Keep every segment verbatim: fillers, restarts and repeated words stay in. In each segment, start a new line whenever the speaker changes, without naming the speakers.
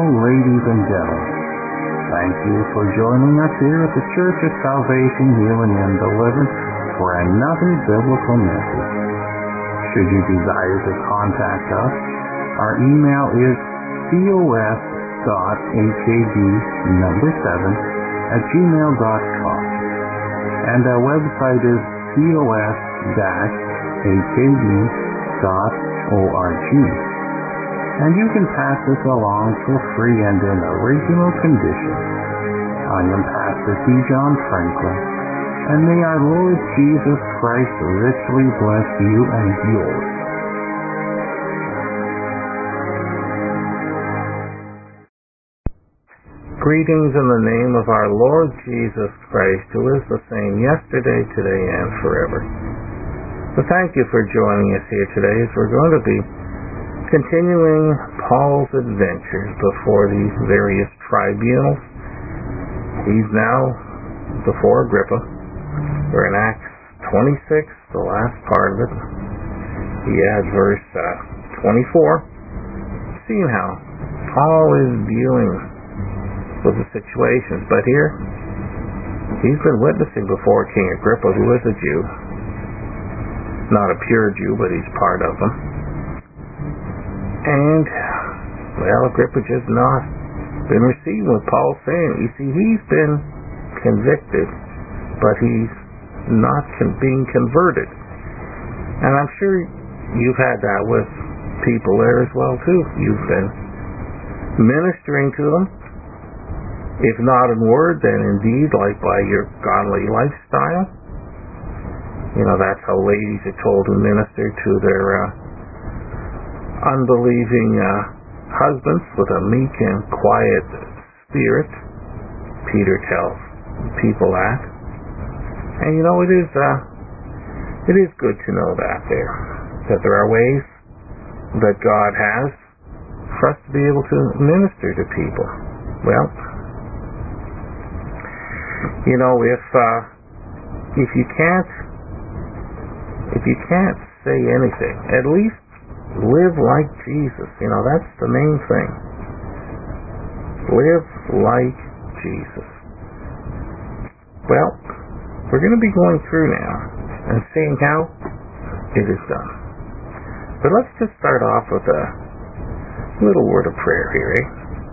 ladies and gentlemen. Thank you for joining us here at the Church of Salvation, Healing, and Deliverance for another biblical message. Should you desire to contact us, our email is cos.hab number seven at gmail dot com, and our website is cos dash hab dot org. And you can pass this along for free and in original condition. I am Pastor T. John Franklin, and may our Lord Jesus Christ richly bless you and yours. Greetings in the name of our Lord Jesus Christ, who is the same yesterday, today, and forever. So thank you for joining us here today as we're going to be continuing Paul's adventures before these various tribunals. He's now before Agrippa. We're in Acts twenty-six, the last part of it. He adds verse uh, twenty-four. Seeing how Paul is dealing with the situations, but here he's been witnessing before King Agrippa, who is a Jew. Not a pure Jew, but he's part of them. And, well, Agrippa just not been receiving what Paul's saying. You see, he's been convicted, but he's not con- being converted. And I'm sure you've had that with people there as well, too. You've been ministering to them, if not in word, then in deed, like by your godly lifestyle. You know, that's how ladies are told to minister to their uh, unbelieving uh, husbands with a meek and quiet spirit. Peter tells people that. And you know, it is uh, it is good to know that there, that there are ways that God has for us to be able to minister to people. Well, you know, if uh, if you can't if you can't say anything, at least live like Jesus. You know, that's the main thing. Live like Jesus. Well, we're going to be going through now and seeing how it is done. But let's just start off with a little word of prayer here, eh?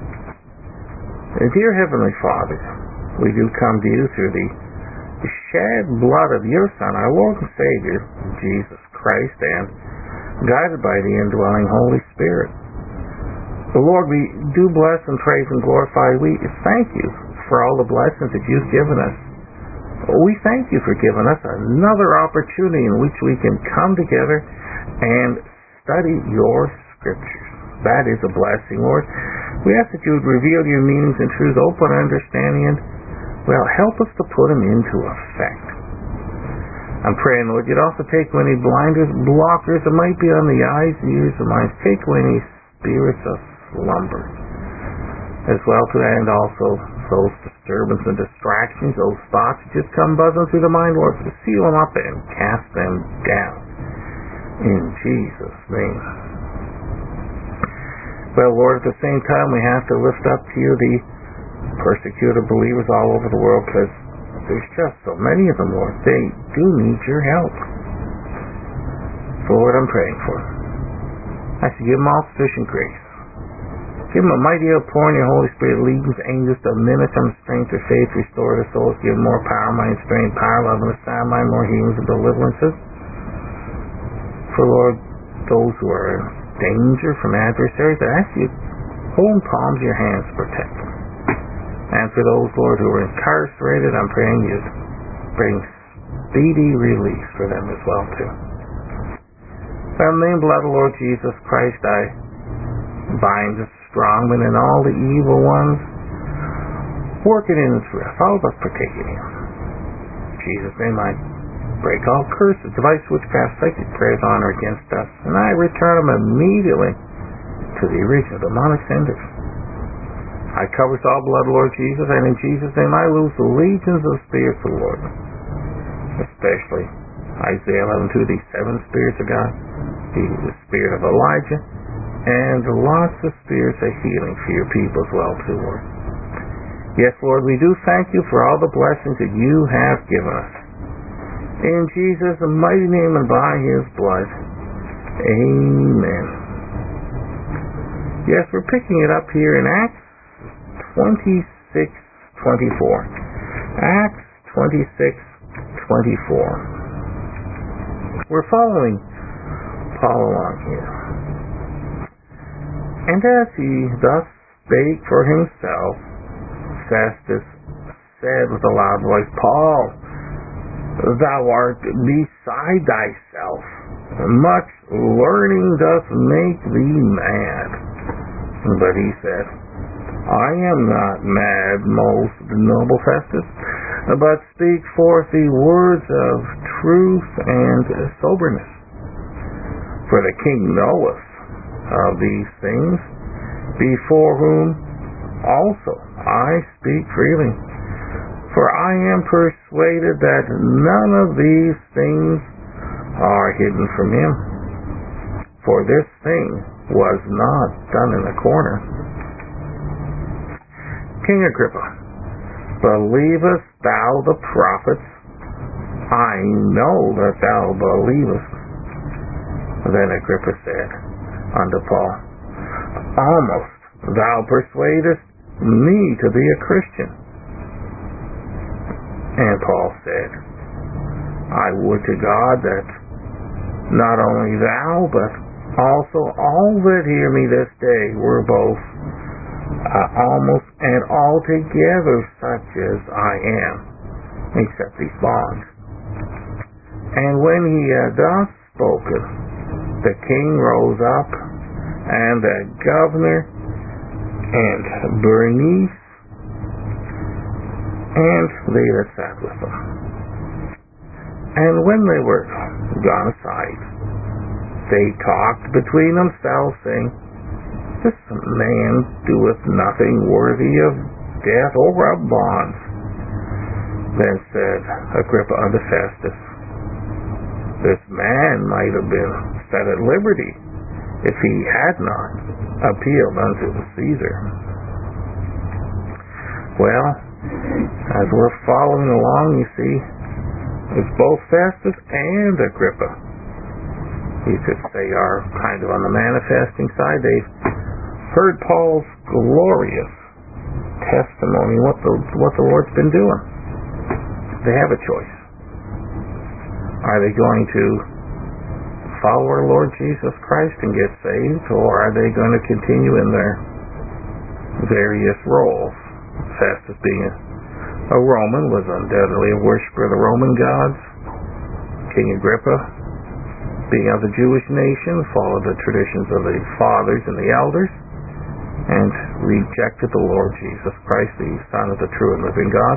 Dear Heavenly Father, we do come to you through the shed blood of your Son, our Lord and Savior, Jesus Christ, and guided by the indwelling Holy Spirit. The Lord, we do bless and praise and glorify. We thank you for all the blessings that you've given us. We thank you for giving us another opportunity in which we can come together and study your Scriptures. That is a blessing, Lord. We ask that you would reveal your meanings and truths, open understanding, and, well, help us to put them into effect. I'm praying, Lord, you'd also take away any blinders, blockers that might be on the eyes and ears of minds. Take away any spirits of slumber, as well to and also those disturbances and distractions, those thoughts that just come buzzing through the mind, Lord, to seal them up and cast them down. In Jesus' name. Well, Lord, at the same time, we have to lift up to you the persecuted believers all over the world, because there's just so many of them, Lord. They do need your help. So, Lord, I'm praying for them. I should give them all sufficient grace. Give them a mighty outpouring of your Holy Spirit, leading angels to minister them strength of faith, restore their souls, give them more power, mind, strength, power, love, and a sound mind, more healings and deliverances. For, Lord, those who are in danger from adversaries, I ask you, hold in palms of your hands to protect them. And for those, Lord, who are incarcerated, I'm praying you bring speedy release for them as well, too. So in the name of the Lord Jesus Christ, I bind the strongmen and all the evil ones working in and through us, all of us partaking in. In Jesus' name, I break all curses, device, witchcraft, psychic prayers on or against us, and I return them immediately to the original demonic senders. I cover us all blood, Lord Jesus, and in Jesus' name I loose the legions of spirits of the Lord, especially Isaiah eleven two, the seven spirits of God, the spirit of Elijah, and lots of spirits of healing for your people as well, too, Lord. Yes, Lord, we do thank you for all the blessings that you have given us. In Jesus' mighty name and by his blood, amen. Yes, we're picking it up here in Acts twenty-six twenty-four. Acts twenty-six twenty-four. We're following Paul along here. And as he thus spake for himself, Festus said with a loud voice, Paul, thou art beside thyself. Much learning doth make thee mad. But he said, I am not mad, most noble Festus, but speak forth the words of truth and soberness. For the king knoweth of these things, before whom also I speak freely. For I am persuaded that none of these things are hidden from him. For this thing was not done in a corner. King Agrippa, believest thou the prophets? I know that thou believest. Then Agrippa said unto Paul, almost thou persuadest me to be a Christian. And Paul said, I would to God that not only thou, but also all that hear me this day were both uh, almost and altogether such as I am, except these bonds. And when he had thus spoken, the king rose up, and the governor, and Bernice, and they that sat with them. And when they were gone aside, they talked between themselves, saying, This man doeth nothing worthy of death or of bonds. Then said Agrippa unto Festus, This man might have been set at liberty if he had not appealed unto Caesar. Well, as we're following along, you see, it's both Festus and Agrippa. You could say are kind of on the manifesting side. They've heard Paul's glorious testimony, what the what the Lord's been doing. They have a choice. Are they going to follow our Lord Jesus Christ and get saved, or are they going to continue in their various roles? Festus, being a, a Roman, was undoubtedly a worshiper of the Roman gods. King Agrippa, being of the Jewish nation, followed the traditions of the fathers and the elders, and rejected the Lord Jesus Christ, the Son of the true and living God.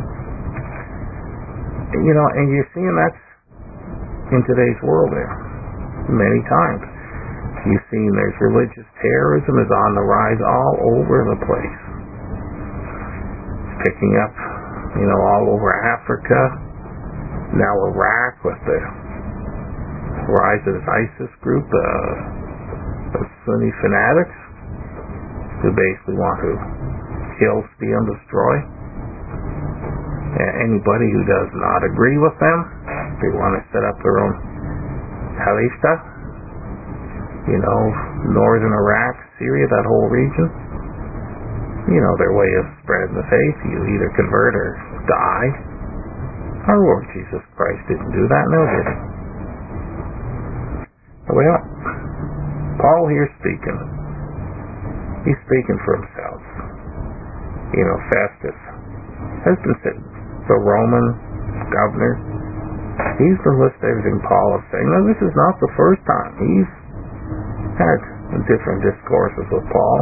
You know, and you're seeing that's in today's world there. Many times. You've seen there's religious terrorism is on the rise all over the place. Picking up, you know, all over Africa. Now Iraq with the rise of this ISIS group, uh, of Sunni fanatics, who basically want to kill, steal, and destroy anybody who does not agree with them. They want to set up their own Caliphate, you know, northern Iraq, Syria, that whole region. You know, their way of spreading the faith. You either convert or die. Our Lord Jesus Christ didn't do that, no, did he? Well, Paul here speaking. He's speaking for himself. You know, Festus has been sitting. The Roman governor, he's been listening to everything Paul is saying. Now, this is not the first time. He's had different discourses with Paul.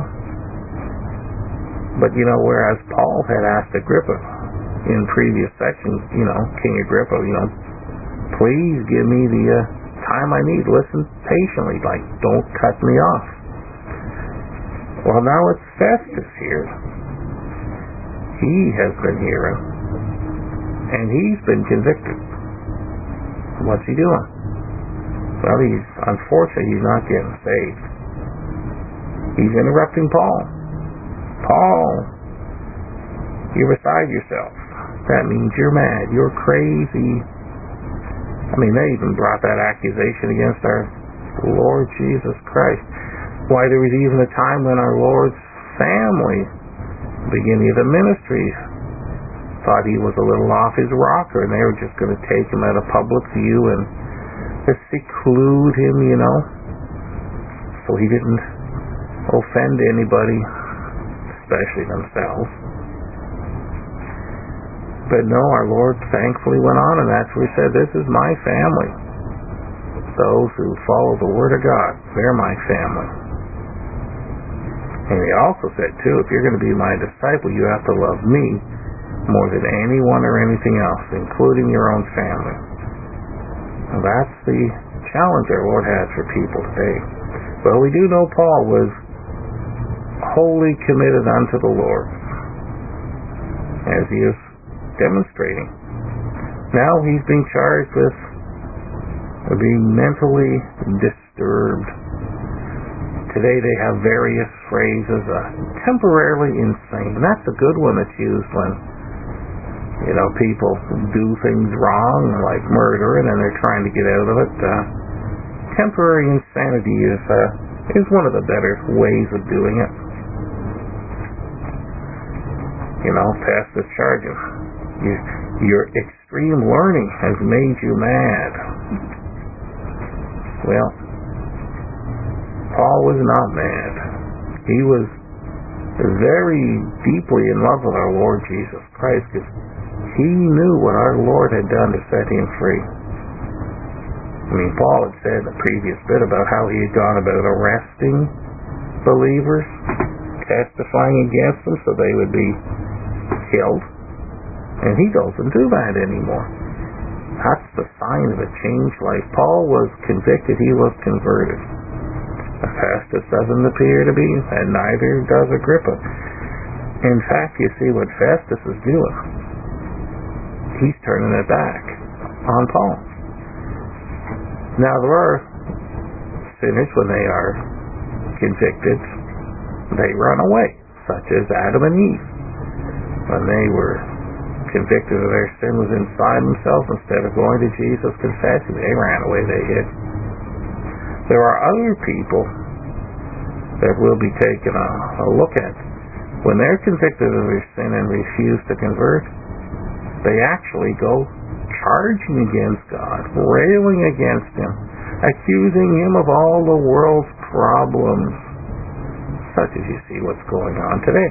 But, you know, whereas Paul had asked Agrippa in previous sections, you know, King Agrippa, you know, please give me the uh, time I need. Listen patiently, like, don't cut me off. Well, now it's Festus here. He has been hearing, and he's been convicted. What's he doing? Well, he's, unfortunately, he's not getting saved. He's interrupting Paul. Paul, you're beside yourself. That means you're mad. You're crazy. I mean, they even brought that accusation against our Lord Jesus Christ. Why, there was even a time when our Lord's family, beginning of the ministry, thought he was a little off his rocker, and they were just going to take him out of public view and just seclude him, you know, so he didn't offend anybody, especially themselves. But no, our Lord thankfully went on, and that's what he said, this is my family. Those who follow the Word of God, they're my family. And he also said, too, if you're going to be my disciple, you have to love me more than anyone or anything else, including your own family. And that's the challenge our Lord has for people today. Well, we do know Paul was wholly committed unto the Lord, as he is demonstrating. Now he's being charged with being mentally disturbed. Today they have various phrases, uh, temporarily insane. That's a good one that's used when, you know, people do things wrong, like murder, and then they're trying to get out of it. Uh, temporary insanity is uh, is one of the better ways of doing it. You know, Festus charges. You, your extreme learning has made you mad. Well, Paul was not mad. He was very deeply in love with our Lord Jesus Christ, because he knew what our Lord had done to set him free. I mean, Paul had said in the previous bit about how he had gone about arresting believers, testifying against them so they would be killed. And he doesn't do that anymore. That's the sign of a changed life. Paul was convicted, he was converted. Festus doesn't appear to be, and neither does Agrippa. In fact, you see what Festus is doing. He's turning it back on Paul. Now, there are sinners, when they are convicted, they run away, such as Adam and Eve. When they were convicted of their sin was inside themselves, instead of going to Jesus confessing, they ran away, they hid. There are other people that will be taken a, a look at. When they're convicted of their sin and refuse to convert, they actually go charging against God, railing against Him, accusing Him of all the world's problems, such as you see what's going on today.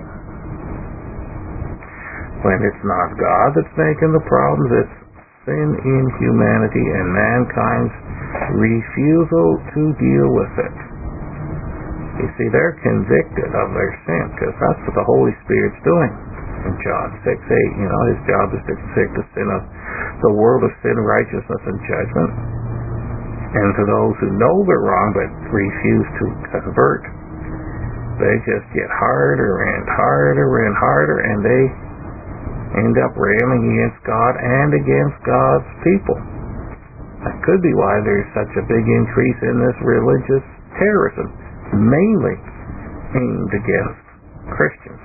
When it's not God that's making the problems, it's sin in humanity and mankind's refusal to deal with it. You see, they're convicted of their sin, because that's what the Holy Spirit's doing. In John six eight, you know, His job is to convict the sin of the world of sin, righteousness, and judgment. And to those who know they're wrong but refuse to convert, they just get harder and harder and harder, and they end up railing against God and against God's people. That could be why there's such a big increase in this religious terrorism, mainly aimed against Christians.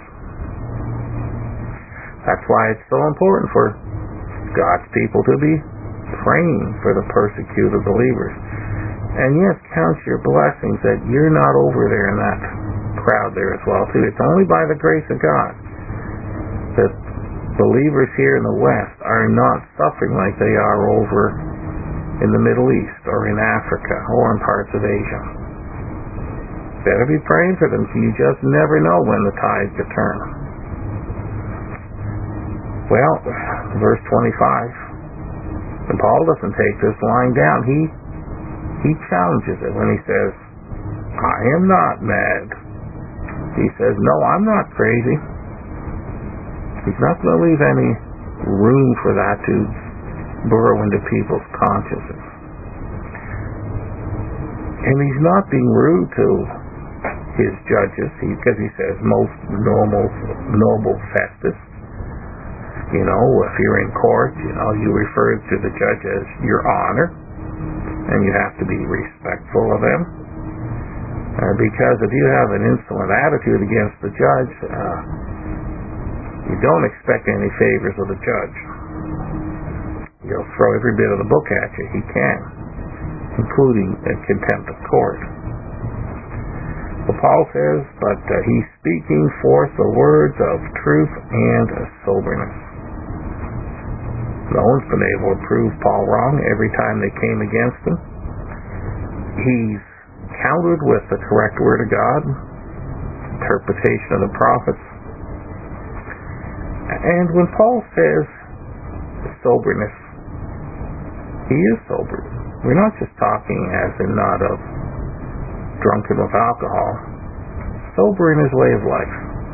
That's why it's so important for God's people to be praying for the persecuted believers. And yes, count your blessings that you're not over there in that crowd there as well, too. It's only by the grace of God that believers here in the West are not suffering like they are over in the Middle East or in Africa or in parts of Asia. Better be praying for them, because you just never know when the tide could turn. Well, verse twenty-five, and Paul doesn't take this lying down. He he challenges it when he says, I am not mad. He says, no, I'm not crazy. He's not going to leave any room for that to burrow into people's consciences. And he's not being rude to his judges, because he, he says, most normal, noble Festus. You know, if you're in court, you know, you refer to the judge as your honor, and you have to be respectful of them. Uh, because if you have an insolent attitude against the judge, uh, you don't expect any favors of the judge. He'll throw every bit of the book at you he can, including a contempt of court. But Paul says, but uh, he's speaking forth the words of truth and soberness. No one's been able to prove Paul wrong every time they came against him. He's countered with the correct word of God, interpretation of the prophets. And when Paul says soberness, he is sober. We're not just talking as in not of drunken with alcohol, sober in his way of life.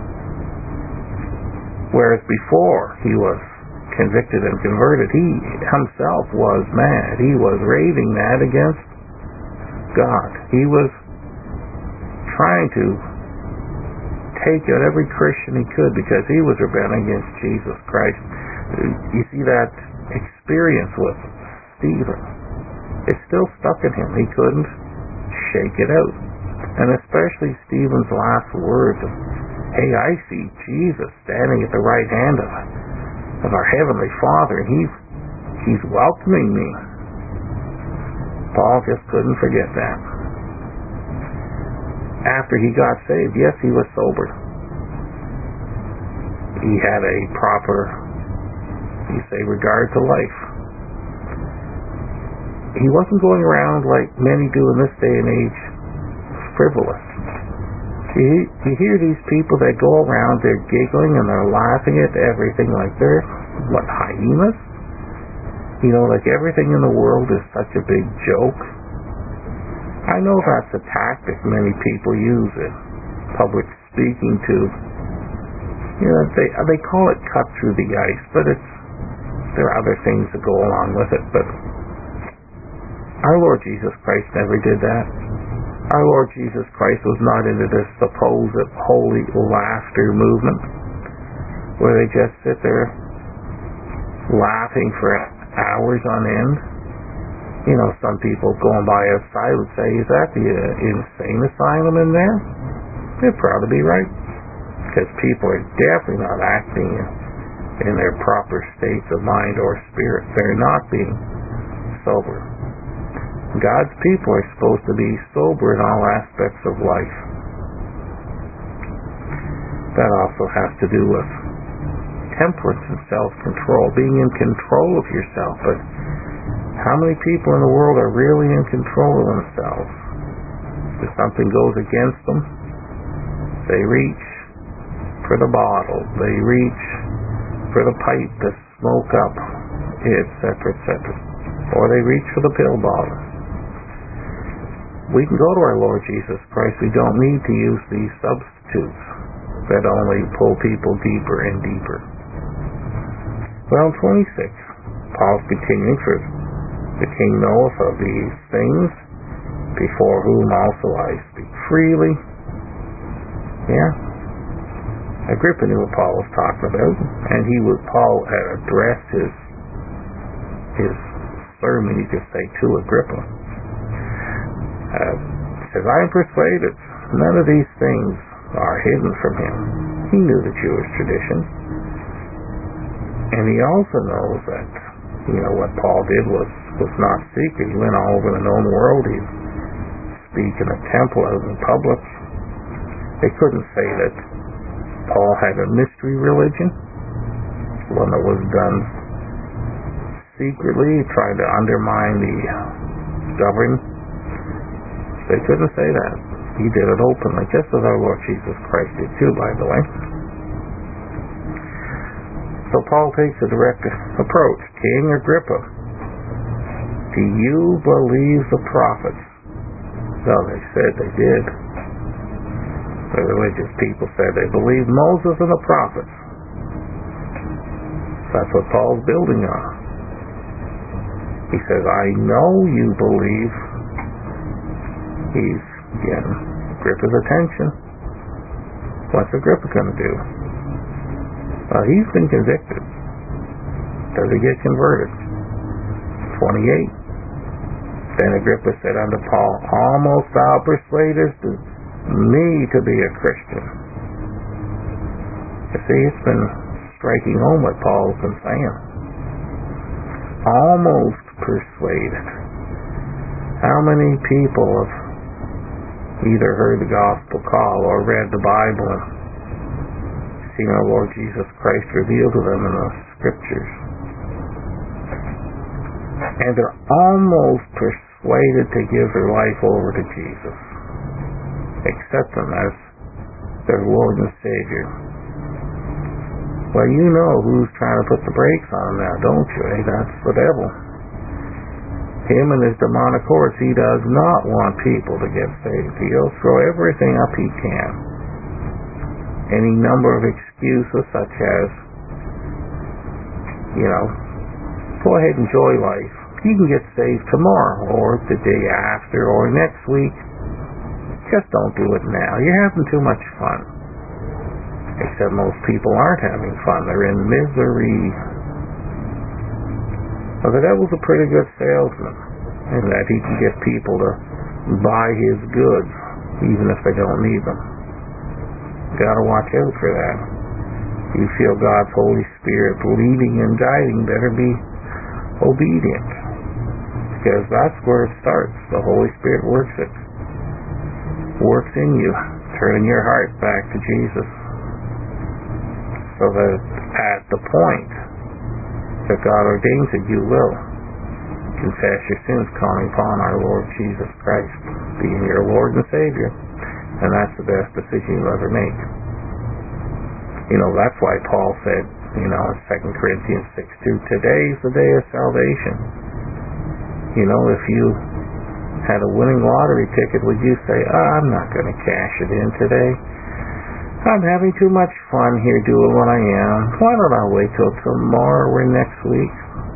Whereas before he was convicted and converted, he himself was mad. He was raving mad against God. He was trying to take out every Christian he could because he was rebelling against Jesus Christ. You see that experience with Stephen. It still stuck in him. He couldn't shake it out. And especially Stephen's last words of, hey, I see Jesus standing at the right hand of, of our Heavenly Father, and he's, he's welcoming me. Paul just couldn't forget that. After he got saved, yes, he was sober. He had a proper, you say, regard to life. He wasn't going around like many do in this day and age, frivolous. You, you hear these people that go around, they're giggling and they're laughing at everything like they're, what, hyenas? You know, like everything in the world is such a big joke. I know that's a tactic many people use in public speaking to, you know, they they call it cut through the ice, but it's, there are other things that go along with it, but our Lord Jesus Christ never did that. Our Lord Jesus Christ was not into this supposed holy laughter movement where they just sit there laughing for hours on end. You know, some people going by outside would say, is that the uh, insane asylum in there? They'd probably be right, because people are definitely not acting in, in their proper states of mind or spirit. They're not being sober. God's people are supposed to be sober in all aspects of life. That also has to do with temperance and self-control, being in control of yourself. But how many people in the world are really in control of themselves? If something goes against them, they reach for the bottle, they reach for the pipe to smoke up, et cetera, et cetera. Or they reach for the pill bottle. We can go to our Lord Jesus Christ. We don't need to use these substitutes that only pull people deeper and deeper. Well, twenty-six, Paul's continuing, for the king knoweth of these things, before whom also I speak freely. Yeah. Agrippa knew what Paul was talking about, and he was, Paul had addressed his, his sermon, you could say, to Agrippa. Uh, says, I am persuaded none of these things are hidden from him. He knew the Jewish tradition. And he also knows that, you know, what Paul did was, was not secret. He went all over the known world. He'd speak in a temple out in public. They couldn't say that Paul had a mystery religion, one that was done secretly, trying to undermine the government. They couldn't say that. He did it openly, just as our Lord Jesus Christ did too, by the way. So Paul takes a direct approach. King Agrippa, do you believe the prophets? Well, they said they did. The religious people said they believed Moses and the prophets. That's what Paul's building on. He says, I know you believe. He's getting Agrippa's attention. What's Agrippa going to do? Well, he's been convicted. Does he get converted? twenty-eight. Then Agrippa said unto Paul, almost thou persuadest me to be a Christian. You see, it's been striking home what Paul's been saying. Almost persuaded. How many people have either heard the gospel call or read the Bible and seen our Lord Jesus Christ revealed to them in the scriptures, and they're almost persuaded to give their life over to Jesus, accept Him as their Lord and Savior? Well, you know who's trying to put the brakes on them now, don't you? Eh? That's the devil. Him and his demonic horse. He does not want people to get saved. He'll throw everything up he can. Any number of excuses, such as, you know, go ahead and enjoy life. You can get saved tomorrow, or the day after, or next week. Just don't do it now. You're having too much fun. Except most people aren't having fun. They're in misery. Well, the devil's a pretty good salesman, in that he can get people to buy his goods, even if they don't need them. You gotta watch out for that. If you feel God's Holy Spirit leading and guiding, better be obedient. Because that's where it starts. The Holy Spirit works it. Works in you, turning your heart back to Jesus. So that at the point that God ordains it, you will confess your sins, calling upon our Lord Jesus Christ, being your Lord and Savior. And that's the best decision you'll ever make. You know, that's why Paul said, you know, in Second Corinthians six two, today's the day of salvation. You know, if you had a winning lottery ticket, would you say, oh, I'm not going to cash it in today? I'm having too much fun here doing what I am. Why don't I wait till tomorrow or next week?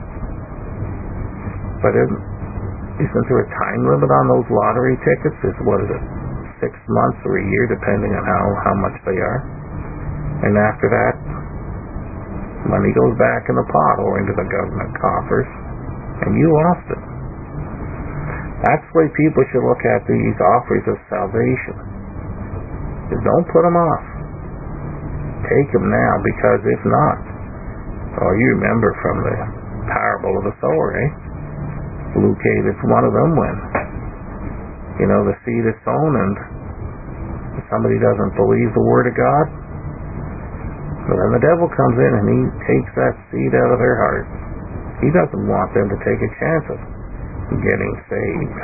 But isn't, isn't there a time limit on those lottery tickets? Is what is it, six months or a year, depending on how, how much they are? And after that, money goes back in the pot or into the government coffers, and you lost it. That's the way people should look at these offers of salvation. Just don't put them off. Take them now, because if not, oh, you remember from the parable of the sower, eh? Luke eight, it's one of them when, you know, the seed is sown and somebody doesn't believe the word of God, but then the devil comes in and he takes that seed out of their heart. He doesn't want them to take a chance of getting saved.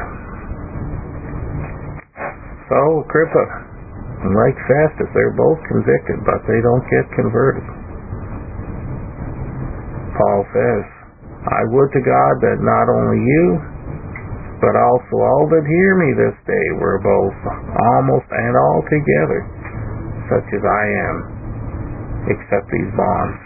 So, Agrippa and like Festus, they're both convicted, but they don't get converted. Paul says, I would to God that not only you, but also all that hear me this day were both almost and altogether such as I am, except these bonds.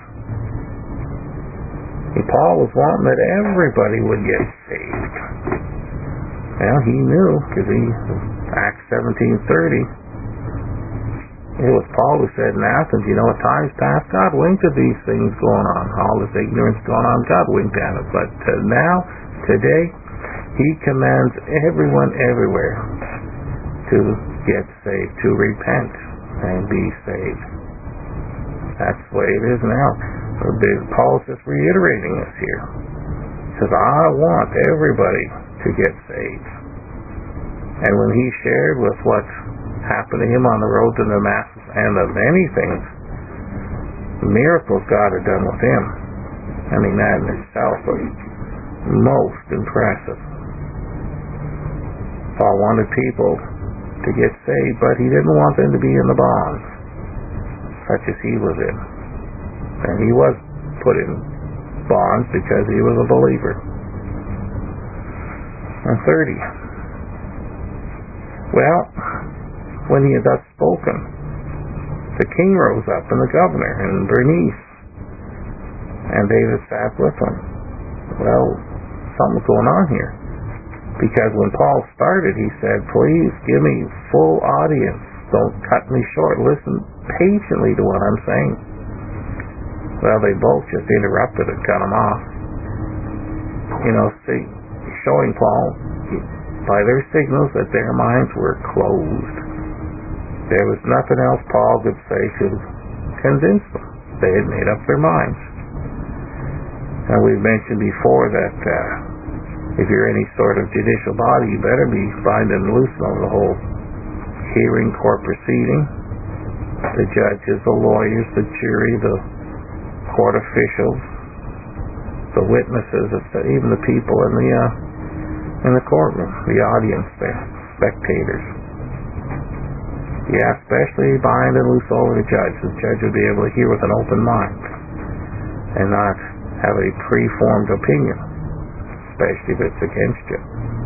And Paul was wanting that everybody would get saved. Well, he knew, because he, Acts seventeen thirty, it was Paul who said in Athens, you know, at times past, God winked at these things going on. All this ignorance going on, God winked at it. But uh, now, today, He commands everyone everywhere to get saved, to repent and be saved. That's the way it is now. Paul's just reiterating this here. He says, I want everybody to get saved. And when he shared with what happened to him on the road to Damascus, and of many things, miracles God had done with him, I mean, that in itself was most impressive. Paul wanted people to get saved, but he didn't want them to be in the bonds, such as he was in. And he was put in bonds because he was a believer. And thirty. Well, when he had thus spoken, the king rose up, and the governor, and Bernice, and they that sat with him. Well, something's going on here. Because when Paul started, he said, please give me full audience. Don't cut me short. Listen patiently to what I'm saying. Well, they both just interrupted and cut him off. You know, see, showing Paul by their signals that their minds were closed. There was nothing else Paul could say to convince them. They had made up their minds. And we've mentioned before that uh, if you're any sort of judicial body, you better be binding and loosing on the whole hearing, court proceeding. The judges, the lawyers, the jury, the court officials, the witnesses, even the people in the uh, in the courtroom, the audience, the spectators. Yeah, especially bind and loose over the judge. The judge would be able to hear with an open mind and not have a preformed opinion, especially if it's against you.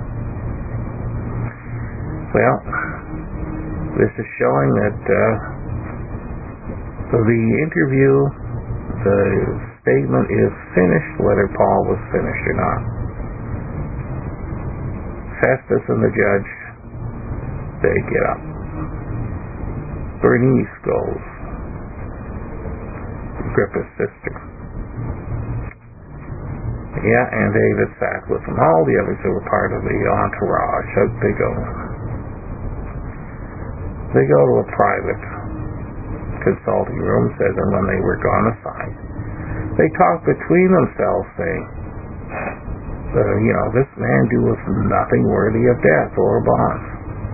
Well, this is showing that uh, the interview, the statement is finished, whether Paul was finished or not. Festus and the judge, they get up. Bernice goes, Agrippa's sister. Yeah, and David sat with them. All the others who were part of the entourage, they go. They go to a private consulting room, says, and when they were gone aside, they talked between themselves, saying, uh, you know, this man doeth nothing worthy of death or bonds.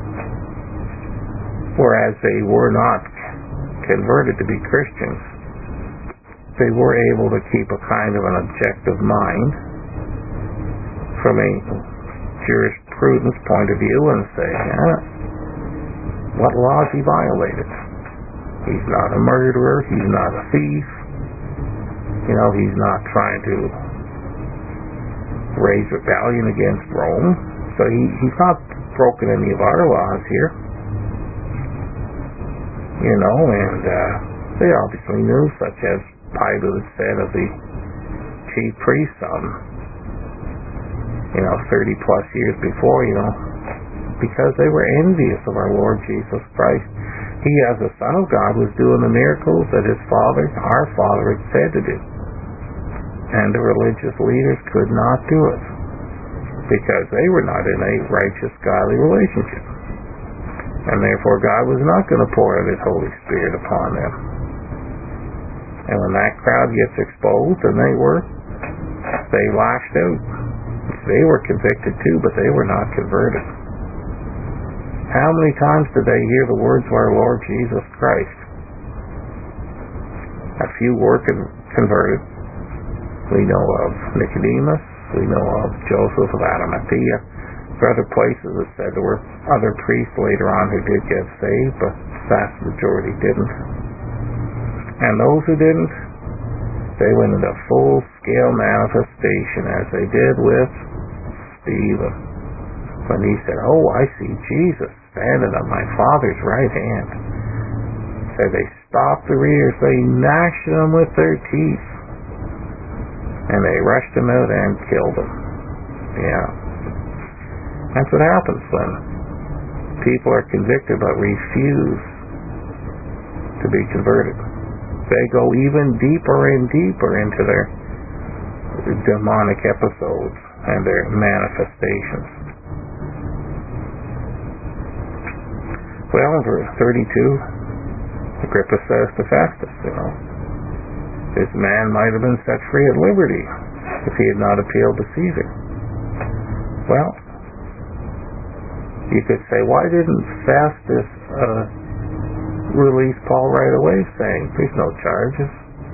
Whereas they were not converted to be Christians, they were able to keep a kind of an objective mind from a jurisprudence point of view and say, eh, what laws he violated? He's not a murderer, he's not a thief, you know, he's not trying to raise rebellion against Rome, so he, he's not broken any of our laws here. You know, and uh, they obviously knew, such as Pilate had said of the chief priests some, you know, thirty plus years before, you know, because they were envious of our Lord Jesus Christ. He, as the Son of God, was doing the miracles that his Father, our Father, had said to do. And the religious leaders could not do it because they were not in a righteous, godly relationship. And therefore God was not going to pour out his Holy Spirit upon them. And when that crowd gets exposed, and they were, they lashed out. They were convicted too, but they were not converted. How many times did they hear the words of our Lord Jesus Christ? A few were con- converted. We know of Nicodemus. We know of Joseph of Arimathea. For other places it said there were other priests later on who did get saved, but the vast majority didn't. And those who didn't, they went into full-scale manifestation, as they did with Stephen, when he said, oh, I see Jesus standing at my Father's right hand. So they stopped the readers, they gnashed them with their teeth, and they rushed him out and killed him. Yeah. That's what happens when people are convicted but refuse to be converted. They go even deeper and deeper into their demonic episodes and their manifestations. Well, in verse thirty-two, Agrippa says to Festus, you know, this man might have been set free at liberty if he had not appealed to Caesar. Well, you could say, why didn't Festus uh, release Paul right away, saying there's no charges?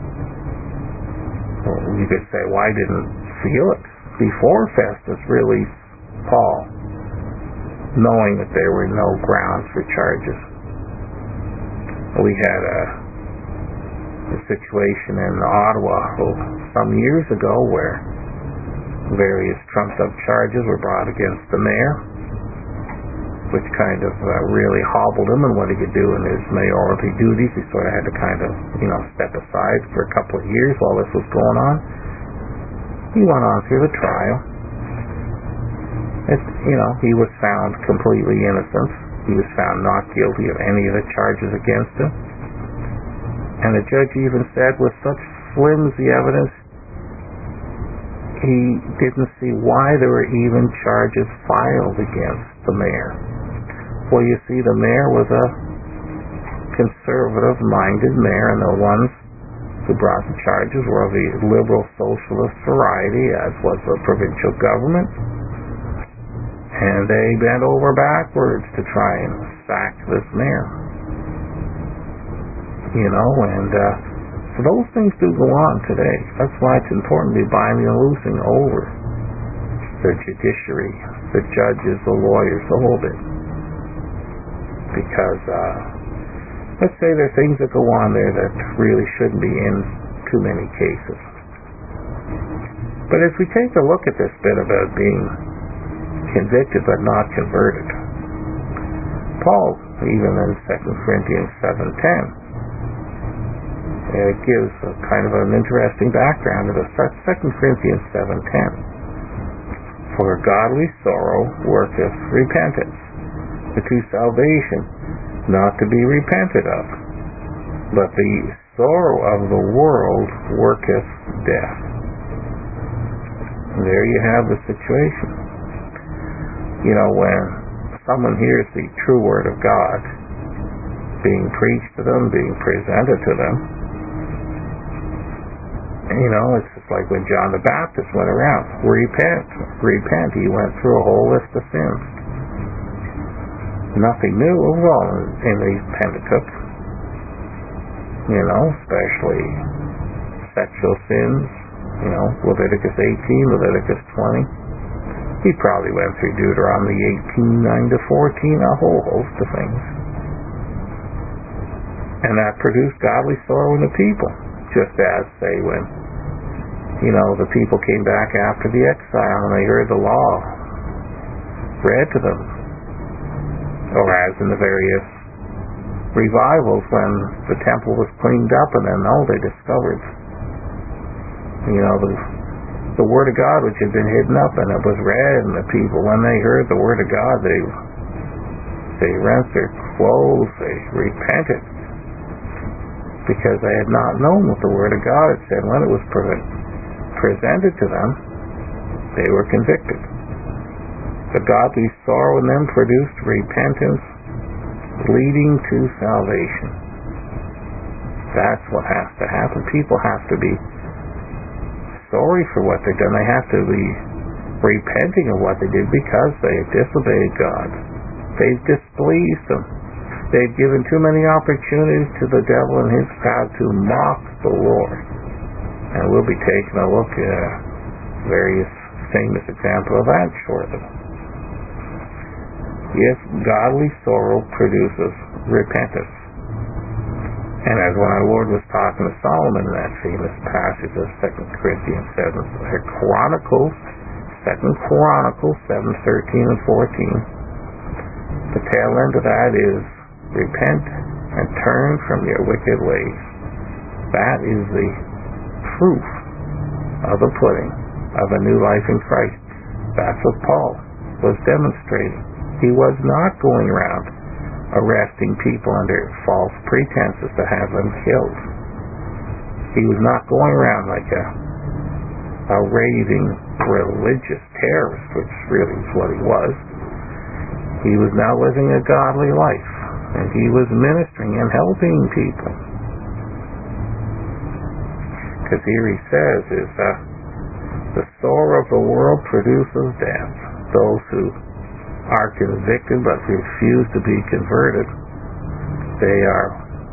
Well, you could say, why didn't Felix before Festus release Paul, knowing that there were no grounds for charges? We had a, a situation in Ottawa oh, some years ago where various trumped-up charges were brought against the mayor, which kind of uh, really hobbled him in what he could do in his mayoralty duties. He sort of had to kind of, you know, step aside for a couple of years while this was going on. He went on through the trial. It, you know, he was found completely innocent. He was found not guilty of any of the charges against him. And the judge even said, with such flimsy evidence, he didn't see why there were even charges filed against the mayor. Well, you see, the mayor was a conservative-minded mayor, and the ones who brought the charges were of the liberal socialist variety, as was the provincial government. And they bent over backwards to try and sack this mayor. You know, and uh, so those things do go on today. That's why it's important to be binding and loosing over the judiciary, the judges, the lawyers, the whole bit. Because, uh, let's say there are things that go on there that really shouldn't be in too many cases. But as we take a look at this bit about being convicted but not converted, Paul, even in Second Corinthians seven ten, it gives a kind of an interesting background to this. Second Corinthians seven ten. For godly sorrow worketh repentance, to salvation, not to be repented of. But the sorrow of the world worketh death. And there you have the situation. You know, when someone hears the true word of God being preached to them, being presented to them, you know, it's just like when John the Baptist went around, repent, repent. He went through a whole list of sins. Nothing new overall in the Pentateuch, you know, especially sexual sins, you know, Leviticus eighteen, Leviticus twenty. He probably went through Deuteronomy eighteen, nine to fourteen, a whole host of things. And that produced godly sorrow in the people, just as, say, when, you know, the people came back after the exile and they heard the law read to them. Or as in the various revivals when the temple was cleaned up and then, oh, they discovered, you know, the, the Word of God which had been hidden up, and it was read, and the people, when they heard the Word of God, they they rent their clothes, they repented, because they had not known what the Word of God had said. When it was pre- presented to them, they were convicted. The godly sorrow in them produced repentance, leading to salvation. That's what has to happen. People have to be sorry for what they've done. They have to be repenting of what they did because they have disobeyed God. They've displeased Him. They've given too many opportunities to the devil and his crowd to mock the Lord. And we'll be taking a look at various famous examples of that shortly. Yes, godly sorrow produces repentance. And as when our Lord was talking to Solomon in that famous passage of Second Corinthians seven, Chronicles, Second Chronicles seven, thirteen and fourteen, the tail end of that is, repent and turn from your wicked ways. That is the proof of the pudding of a new life in Christ. That's what Paul was demonstrating. He was not going around arresting people under false pretenses to have them killed. He was not going around like a, a raving religious terrorist, which really is what he was. He was now living a godly life, and he was ministering and helping people. Because here he says, is uh, the sorrow of the world produces death. Those who are convicted but refuse to be converted, they are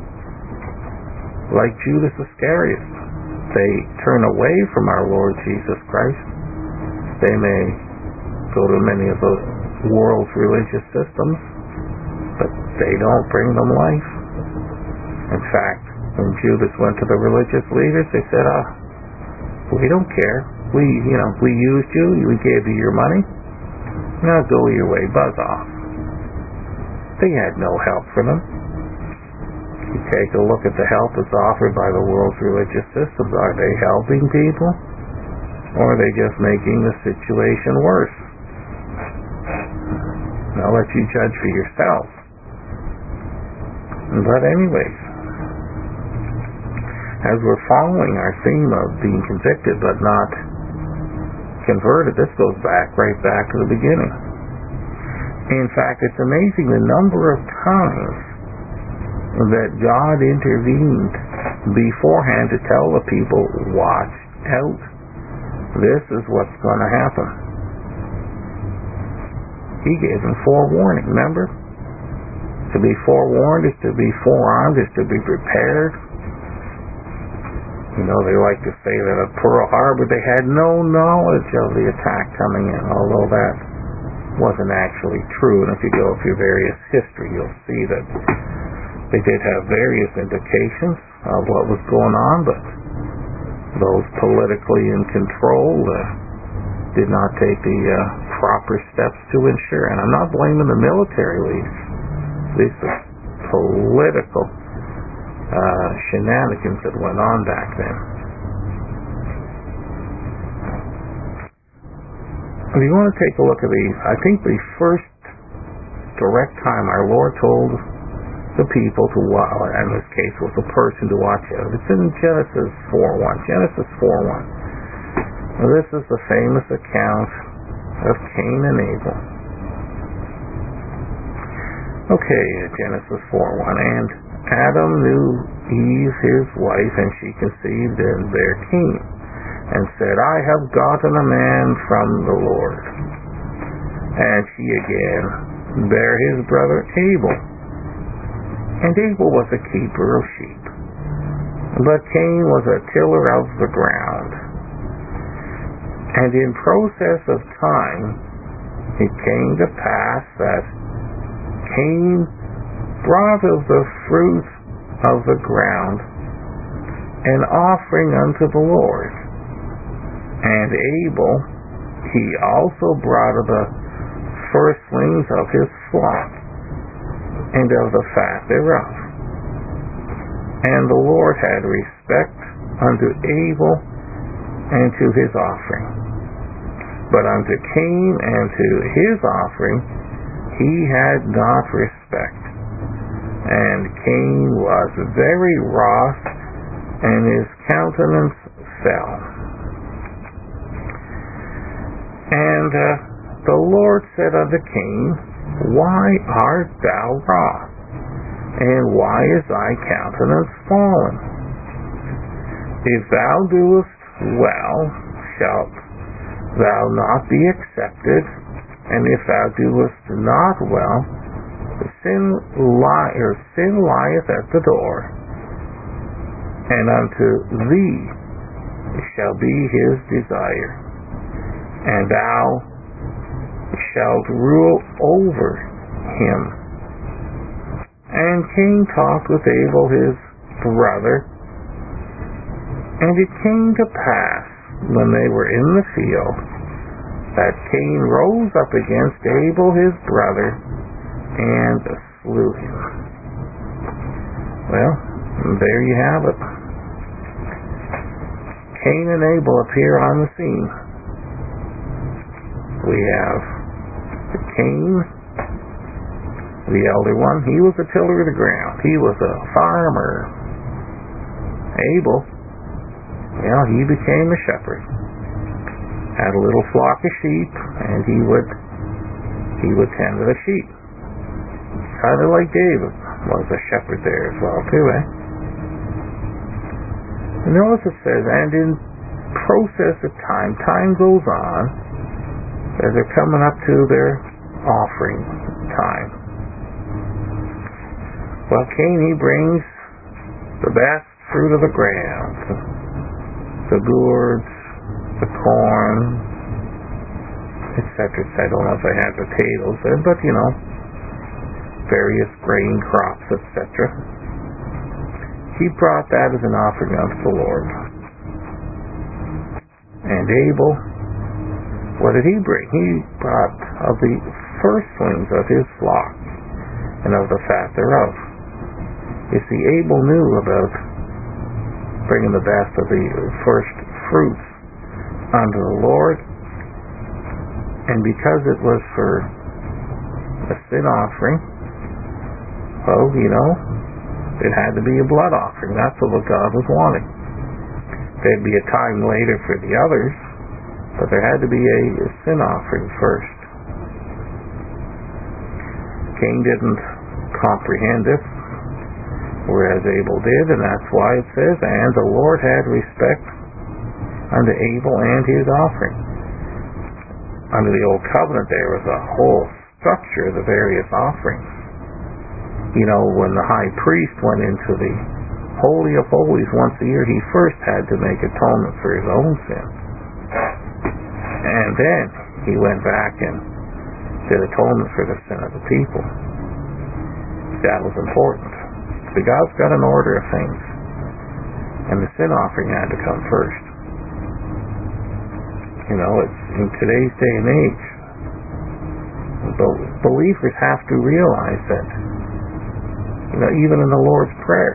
like Judas Iscariot. They turn away from our Lord Jesus Christ. They may go to many of the world's religious systems, but they don't bring them life. In fact, when Judas went to the religious leaders, they said, "Ah, we don't care. We, you know, we used you. We gave you your money. Now go your way, buzz off." They had no help for them. You take a look at the help that's offered by the world's religious systems. Are they helping people? Or are they just making the situation worse? I'll let you judge for yourself. But anyways, as we're following our theme of being convicted but not converted, this goes back right back to the beginning. In fact, it's amazing the number of times that God intervened beforehand to tell the people, watch out. This is what's going to happen. He gave them forewarning, remember? To be forewarned is to be forearmed, is to be prepared. You know, they like to say that at Pearl Harbor they had no knowledge of the attack coming in, although that wasn't actually true. And if you go through various history, you'll see that they did have various indications of what was going on, but those politically in control uh, did not take the uh, proper steps to ensure. And I'm not blaming the military leaders. These are political uh, shenanigans that went on back then. If you want to take a look at the, I think the first direct time our Lord told the people to watch, in this case was a person to watch out. It's in Genesis four one. Genesis four one. Now, this is the famous account of Cain and Abel. Okay, Genesis four one. And Adam knew Eve his wife, and she conceived and bare Cain, and said, I have gotten a man from the Lord. And she again bare his brother Abel. And Abel was a keeper of sheep, but Cain was a tiller of the ground. And in process of time, it came to pass that Cain brought of the fruit of the ground an offering unto the Lord. And Abel, he also brought of the firstlings of his flock, and of the fat thereof. And the Lord had respect unto Abel and to his offering. But unto Cain and to his offering he had not respect. And Cain was very wroth, and his countenance fell. And uh, the Lord said unto Cain, Why art thou wroth? And why is thy countenance fallen? If thou doest well, shalt thou not be accepted, and if thou doest not well, sin, lie, or sin lieth at the door, and unto thee shall be his desire, and thou shalt rule over him. And Cain talked with Abel his brother, and it came to pass, when they were in the field, that Cain rose up against Abel his brother, and slew him. Well, there you have it. Cain and Abel appear on the scene. We have Cain, the elder one. He was a tiller of the ground. He was a farmer. Abel, well, he became a shepherd. Had a little flock of sheep, and he would he would tend to the sheep. Kind of like David was a shepherd there as well, too, eh? And notice it says, and in process of time, time goes on, as they're coming up to their offering time. Well, Cain, he brings the best fruit of the ground, the gourds, the corn, et cetera, et cetera. I don't know if they had potatoes there, but you know, various grain crops, et cetera. He brought that as an offering unto the Lord. And Abel, what did he bring? He brought of the firstlings of his flock, and of the fat thereof. You see, Abel knew about bringing the best of the first fruits unto the Lord, and because it was for a sin offering, well, you know, it had to be a blood offering. That's what God was wanting. There'd be a time later for the others, but there had to be a, a sin offering first. Cain didn't comprehend it, whereas Abel did, and that's why it says, and the Lord had respect unto Abel and his offering. Under the Old Covenant, there was a whole structure of the various offerings. You know, when the high priest went into the Holy of Holies once a year, he first had to make atonement for his own sin. And then he went back and did atonement for the sin of the people. That was important. So God's got an order of things. And the sin offering had to come first. You know, it's in today's day and age, believers have to realize that, you know, even in the Lord's Prayer,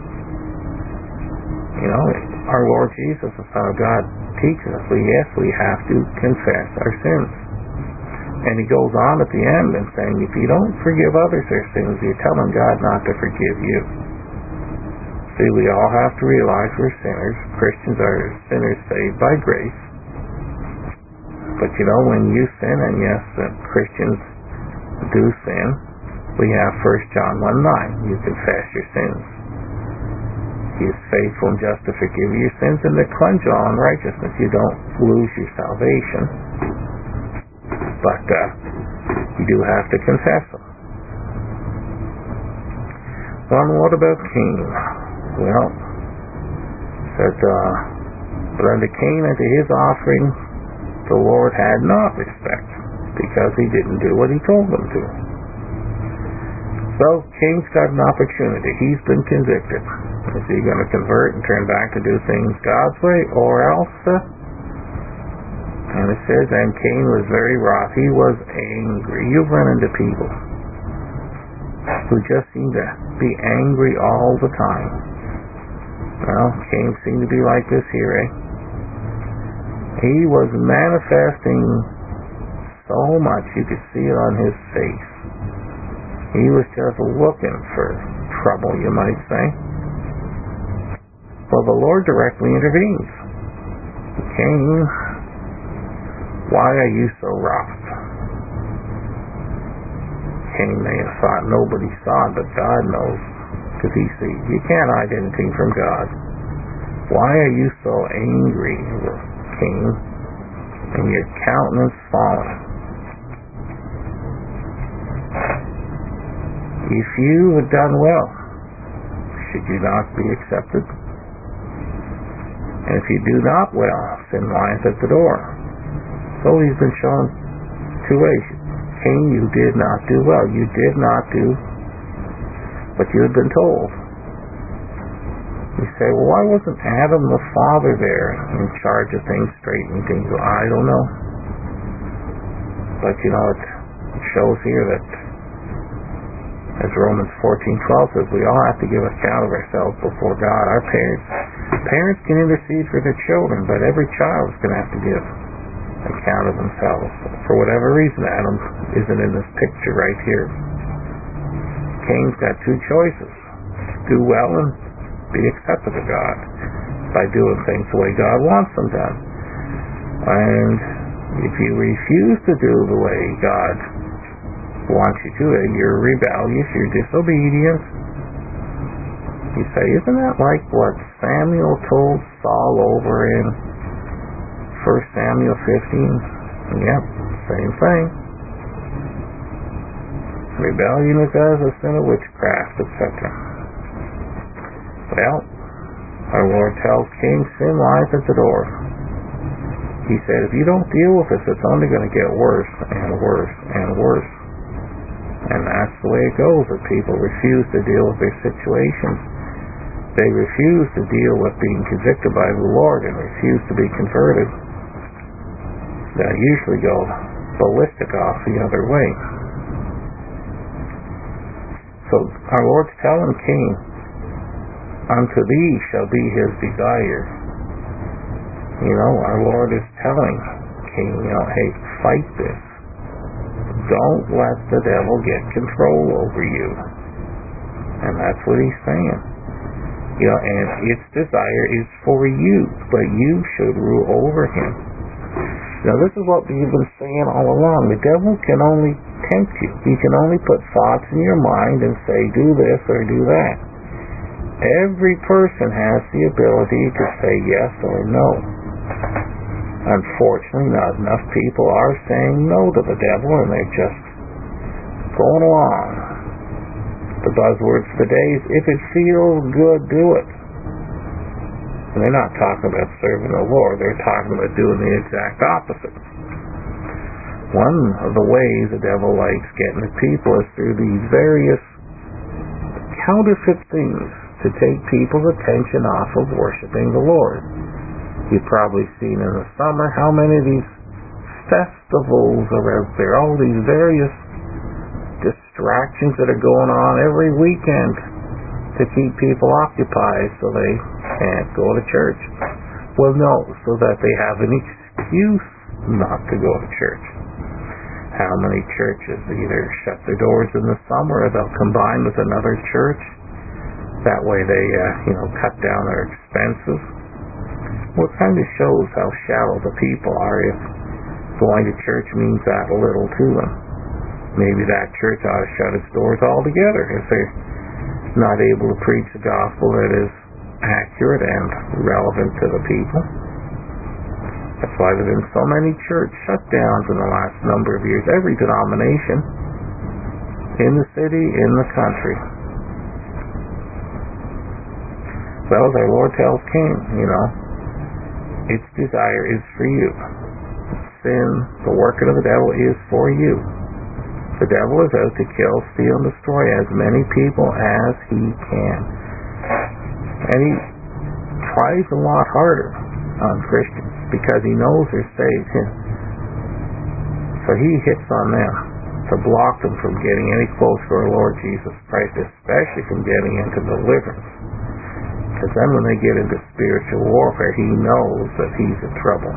you know, our Lord Jesus, the Son of God, teaches us, we, yes, we have to confess our sins. And he goes on at the end and saying, if you don't forgive others their sins, you're telling God not to forgive you. See, we all have to realize we're sinners. Christians are sinners saved by grace. But you know, when you sin, and yes, uh, Christians do sin, we have First John one nine. You confess your sins. He is faithful and just to forgive your sins and to cleanse you all unrighteousness. You don't lose your salvation. But uh, you do have to confess them. Well, what about Cain? Well, said, uh, but unto Cain and to his offering the Lord had not respect, because he didn't do what he told him to. So Cain's got an opportunity. He's been convicted. Is he going to convert and turn back to do things God's way, or else? Uh, and it says, and Cain was very wroth. He was angry. You've run into people who just seem to be angry all the time. Well, Cain seemed to be like this here, eh? He was manifesting so much, you could see it on his face. He was just looking for trouble, you might say. Well, the Lord directly intervenes. Cain, why are you so wroth? Cain may have thought nobody saw it, but God knows, because he sees. You can't hide anything from God. Why are you so angry, Cain, and your countenance fallen? If you had done well, should you not be accepted? And if you do not well, sin lies at the door. So he's been shown two ways. Cain, you did not do well. You did not do what you had been told. You say, well, why wasn't Adam the father there in charge of things, straightening things? Well, I don't know. But, you know, it, it shows here that, as Romans fourteen twelve says, we all have to give account of ourselves before God. Our parents parents can intercede for their children, but every child is going to have to give account of themselves. For whatever reason, Adam isn't in this picture right here. Cain's got two choices. Do well and be accepted of God by doing things the way God wants them done. And if you refuse to do the way God wants you to, you're rebellious, you're disobedient. You say, isn't that like what Samuel told Saul over in First Samuel fifteen? Yep, same thing. Rebellion is as a sin of witchcraft, et cetera. Well, our Lord tells Cain, sin lies at the door. He said, if you don't deal with this, it's only going to get worse and worse and worse. And that's the way it goes, that people refuse to deal with their situations. They refuse to deal with being convicted by the Lord and refuse to be converted. They usually go ballistic off the other way. So our Lord's telling Cain, unto thee shall be his desire. You know, our Lord is telling Cain, you know, hey, fight this. Don't let the devil get control over you. And that's what he's saying. You know, and its desire is for you, but you should rule over him. Now, this is what we've been saying all along. The devil can only tempt you. He can only put thoughts in your mind and say, do this or do that. Every person has the ability to say yes or no. Unfortunately, not enough people are saying no to the devil, and they're just going along. The buzzwords today is, if it feels good, do it. And they're not talking about serving the Lord. They're talking about doing the exact opposite. One of the ways the devil likes getting at people is through these various counterfeit things to take people's attention off of worshiping the Lord. You've probably seen in the summer how many of these festivals are out there, all these various distractions that are going on every weekend to keep people occupied so they can't go to church. Well, no, so that they have an excuse not to go to church. How many churches either shut their doors in the summer or they'll combine with another church? That way they, uh, you know, cut down their expenses. Well, it kind of shows how shallow the people are if going to church means that little to them. Maybe that church ought to shut its doors altogether if they're not able to preach the gospel that is accurate and relevant to the people. That's why there have been so many church shutdowns in the last number of years. Every denomination in the city, in the country. Well, as our Lord tells Cain, you know, its desire is for you. Sin, the working of the devil, is for you. The devil is out to kill, steal, and destroy as many people as he can. And he tries a lot harder on Christians because he knows they're saved. So he hits on them to block them from getting any closer to our Lord Jesus Christ, especially from getting into deliverance. Because then when they get into spiritual warfare, he knows that he's in trouble.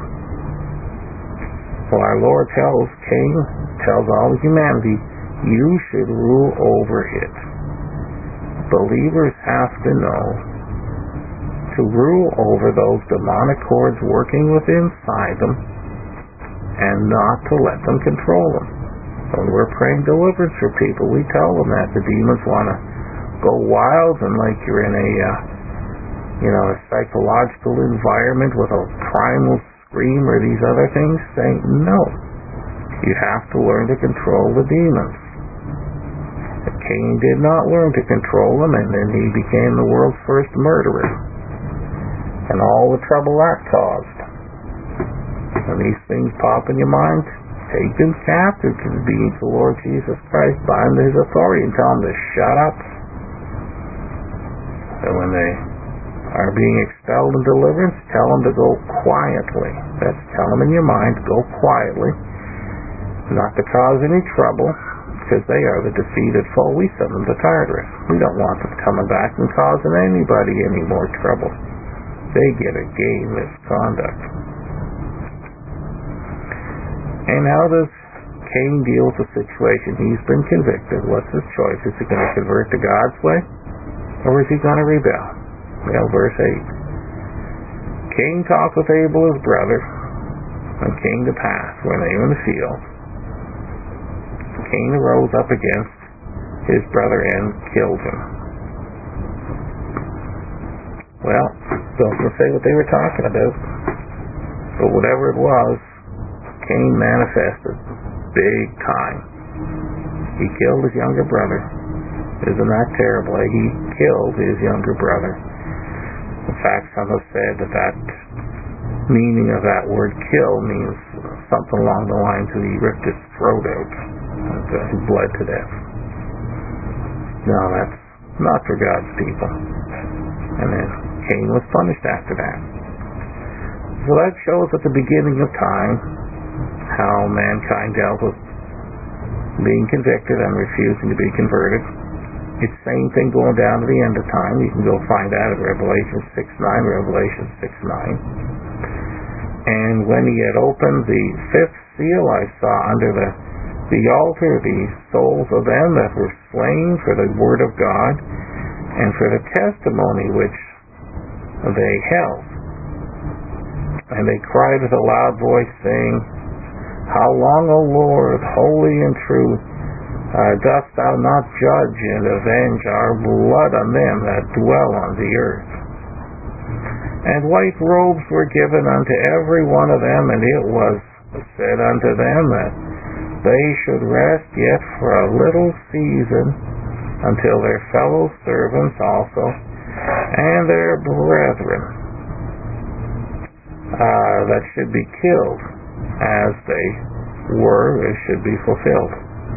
Well, our Lord tells Cain, tells all of humanity, you should rule over it. Believers have to know to rule over those demonic hordes working within inside them and not to let them control them. When we're praying deliverance for people, we tell them that the demons want to go wild and like you're in a uh, you know, a psychological environment with a primal scream or these other things, saying, no, you have to learn to control the demons. Cain did not learn to control them, and then he became the world's first murderer. And all the trouble that caused. When these things pop in your mind, take them captive to the beings of the Lord Jesus Christ, bind his authority and tell them to shut up. And when they are being expelled in deliverance, tell them to go quietly. That's tell them in your mind, go quietly, not to cause any trouble, because they are the defeated foe. We send them to Tartarus. We don't want them coming back and causing anybody any more trouble. They get a gay misconduct. And how does Cain deal with the situation? He's been convicted. What's his choice? Is he going to convert to God's way, or is he going to rebel? Well, verse eight. Cain talked with Abel his brother, and came to pass, when they were in the field, Cain arose up against his brother and killed him. Well, doesn't say what they were talking about, but whatever it was, Cain manifested big time. He killed his younger brother. Isn't that terrible? He killed his younger brother. In fact, some have said that that meaning of that word kill means something along the lines of he ripped his throat out and uh, he bled to death. No, that's not for God's people. And then Cain was punished after that. So that shows at the beginning of time how mankind dealt with being convicted and refusing to be converted. It's the same thing going down to the end of time. You can go find that at Revelation six nine, Revelation six nine. And when he had opened the fifth seal, I saw under the, the altar the souls of them that were slain for the word of God and for the testimony which they held. And they cried with a loud voice, saying, how long, O Lord, holy and true, Uh, dost thou not judge and avenge our blood on them that dwell on the earth? And white robes were given unto every one of them, and it was said unto them that they should rest yet for a little season until their fellow servants also and their brethren uh, that should be killed as they were, it should be fulfilled.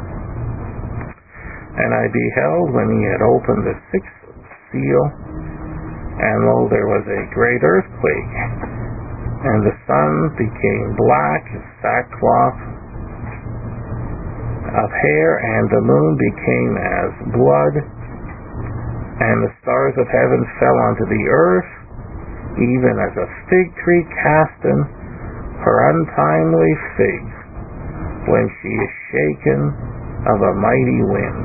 And I beheld when he had opened the sixth seal, and lo, there was a great earthquake, and the sun became black as sackcloth of hair, and the moon became as blood, and the stars of heaven fell unto the earth, even as a fig tree casting her untimely figs when she is shaken of a mighty wind.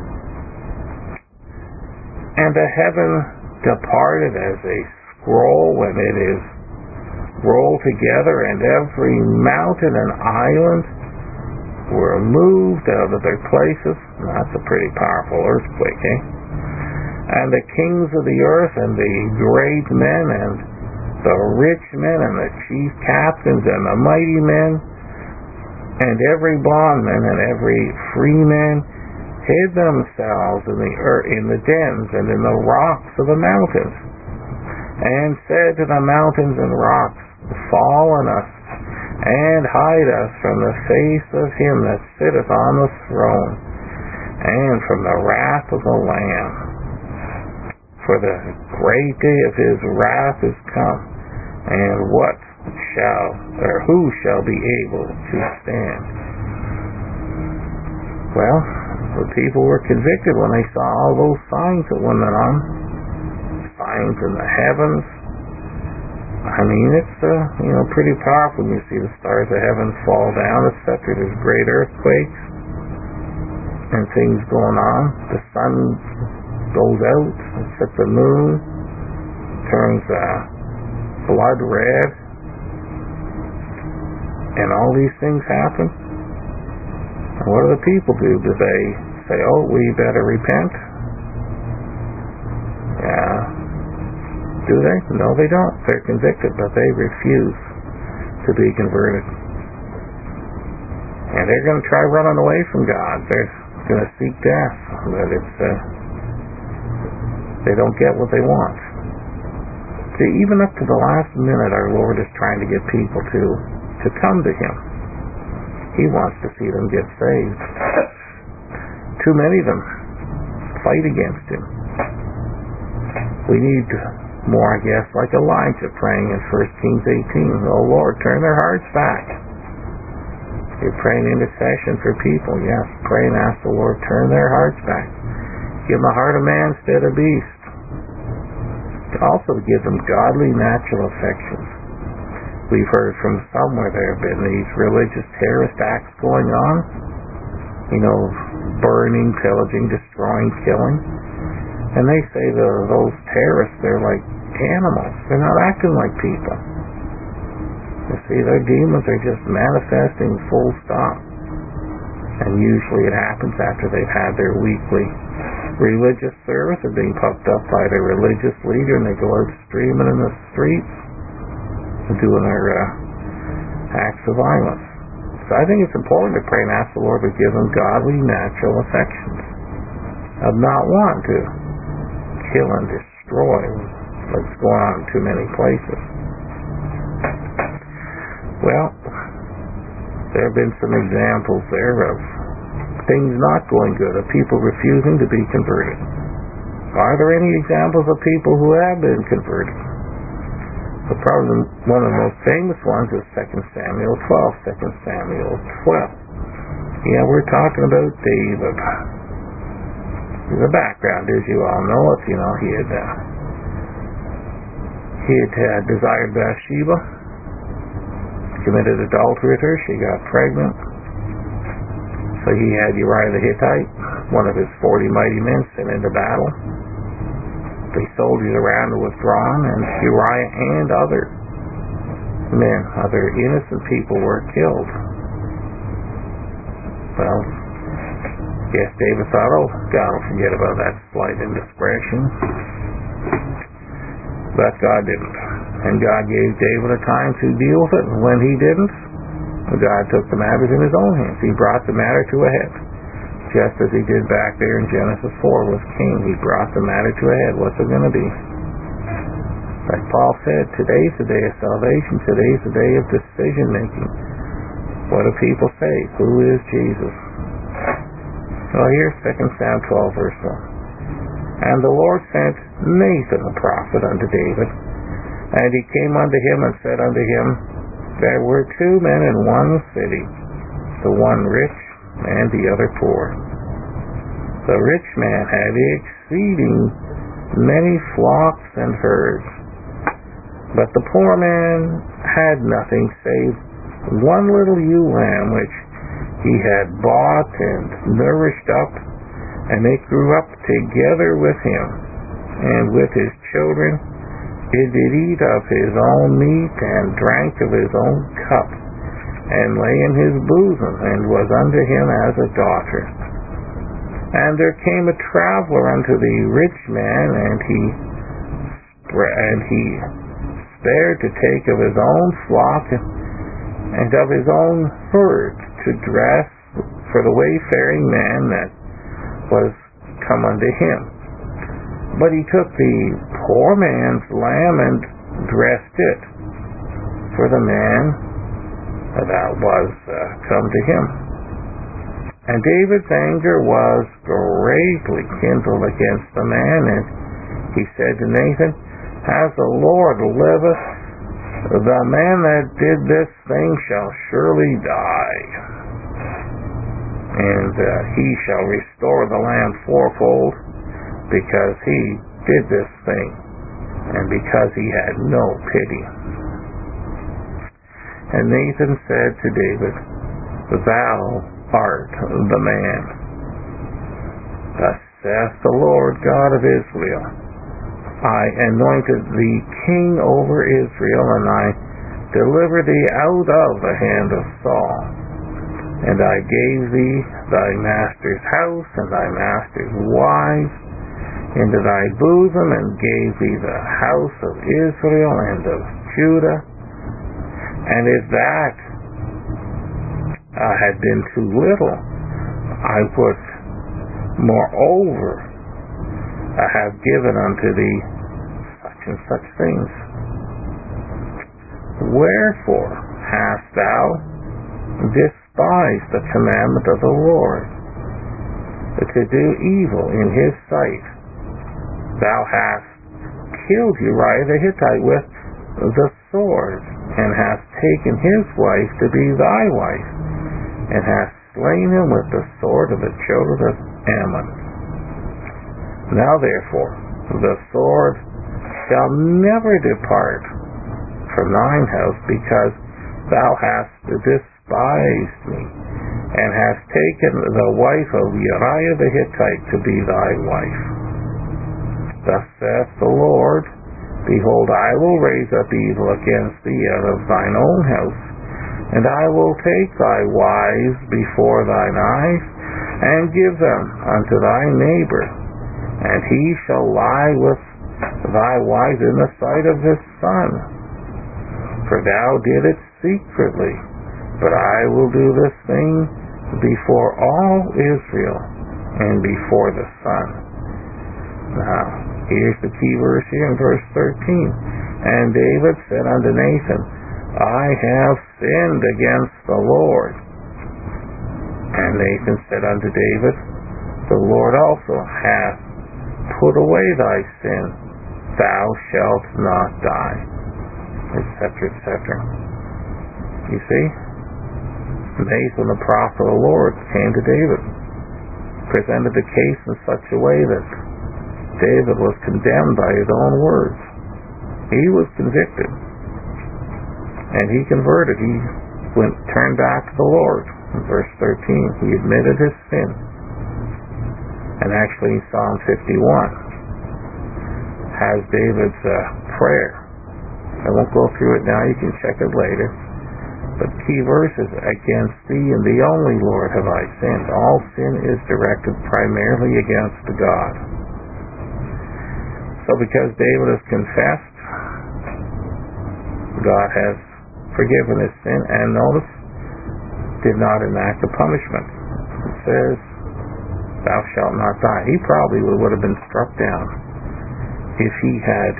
And the heaven departed as a scroll when it is rolled together, and every mountain and island were moved out of their places. That's a pretty powerful earthquake, eh? And the kings of the earth, and the great men, and the rich men, and the chief captains, and the mighty men, and every bondman, and every free man, hid themselves in the earth, in the dens, and in the rocks of the mountains, and said to the mountains and rocks, fall on us, and hide us from the face of him that sitteth on the throne, and from the wrath of the Lamb. For the great day of his wrath is come, and what shall, or who shall be able to stand? Well, the people were convicted when they saw all those signs that went on, signs in the heavens. I mean, it's uh, you know pretty powerful when you see the stars of heaven fall down, et cetera. There's great earthquakes and things going on. The sun goes out, except the moon turns uh, blood red, and all these things happen. And what do the people do? Do they say, "Oh, we better repent"? Yeah. Do they? No, they don't. They're convicted, but they refuse to be converted. And they're going to try running away from God. They're going to seek death. But it's, uh, they don't get what they want. See, even up to the last minute, our Lord is trying to get people to, to come to Him. He wants to see them get saved. Too many of them fight against Him. We need more, I guess, like Elijah praying in First Kings eighteen. Oh Lord, turn their hearts back. You're praying intercession for people. Yes, pray and ask the Lord, turn their hearts back. Give them a heart of man instead of beast. Also give them godly natural affections. We've heard from somewhere there have been these religious terrorist acts going on. You know, burning, pillaging, destroying, killing. And they say the, those terrorists, they're like animals. They're not acting like people. You see, their demons are just manifesting full stop. And usually it happens after they've had their weekly religious service. They're being puffed up by their religious leader, and they go out streaming in the streets and doing their uh, acts of violence. So I think it's important to pray and ask the Lord to give them godly, natural affections of not wanting to kill and destroy what's going on in too many places. Well, there have been some examples there of things not going good, of people refusing to be converted. Are there any examples of people who have been converted? Well, probably one of the most famous ones is Second Samuel twelve. Second Samuel twelve. Yeah, we're talking about David. The background is, you all know it, you know, he had uh, he had uh, desired Bathsheba, committed adultery with her, she got pregnant, so he had Uriah the Hittite, one of his forty mighty men, sent into battle. The soldiers around were withdrawn, and Uriah and other men, other innocent people were killed. Well, Yes, David thought, oh, God will forget about that slight indiscretion. But God didn't. And God gave David a time to deal with it, and when he didn't, God took the matters in his own hands. He brought the matter to a head. Just as he did back there in Genesis four with Cain. He brought the matter to a head. What's it going to be? Like Paul said, today's the day of salvation. Today's the day of decision making. What do people say? Who is Jesus? Well, here's Second Samuel twelve, verse one. And the Lord sent Nathan the prophet unto David, and he came unto him and said unto him, there were two men in one city, the one rich and the other poor. The rich man had exceeding many flocks and herds, but the poor man had nothing save one little ewe lamb which he had bought and nourished up, and it grew up together with him, and with his children. It did eat of his own meat, and drank of his own cup, and lay in his bosom, and was unto him as a daughter. And there came a traveler unto the rich man, and he and he spared to take of his own flock and of his own herd to dress for the wayfaring man that was come unto him. But he took the poor man's lamb and dressed it for the man that was uh, come to him. And David's anger was greatly kindled against the man, and he said to Nathan, as the Lord liveth, the man that did this thing shall surely die, and uh, he shall restore the lamb fourfold, because he did this thing, and because he had no pity. And Nathan said to David, thou art the man. Thus saith the Lord God of Israel, I anointed thee king over Israel, and I delivered thee out of the hand of Saul. And I gave thee thy master's house and thy master's wives into thy bosom, and gave thee the house of Israel and of Judah. And if that uh, had been too little, I would moreover uh, have given unto thee such and such things. Wherefore hast thou despised the commandment of the Lord, to do evil in his sight? Thou hast killed Uriah the Hittite with the sword, and hast taken his wife to be thy wife, and hast slain him with the sword of the children of Ammon. Now therefore the sword shall never depart from thine house, because thou hast despised me, and hast taken the wife of Uriah the Hittite to be thy wife. Thus saith the Lord, behold, I will raise up evil against thee out of thine own house, and I will take thy wives before thine eyes, and give them unto thy neighbor, and he shall lie with thy wives in the sight of his son. For thou did it secretly, but I will do this thing before all Israel, and before the sun. Now, here's the key verse here in verse thirteen. And David said unto Nathan, I have sinned against the Lord. And Nathan said unto David, the Lord also hath put away thy sin. Thou shalt not die. Etc., et cetera. You see? Nathan, the prophet of the Lord, came to David, presented the case in such a way that David was condemned by his own words. He was convicted, and he converted. He went turned back to the Lord. In verse thirteen, he admitted his sin. And actually, Psalm fifty-one has David's uh, prayer. I won't go through it now. You can check it later. But key verses, against thee and thee only, Lord, have I sinned. All sin is directed primarily against God. So because David has confessed, God has forgiven his sin, and notice, did not enact a punishment. It says, thou shalt not die. He probably would have been struck down if he had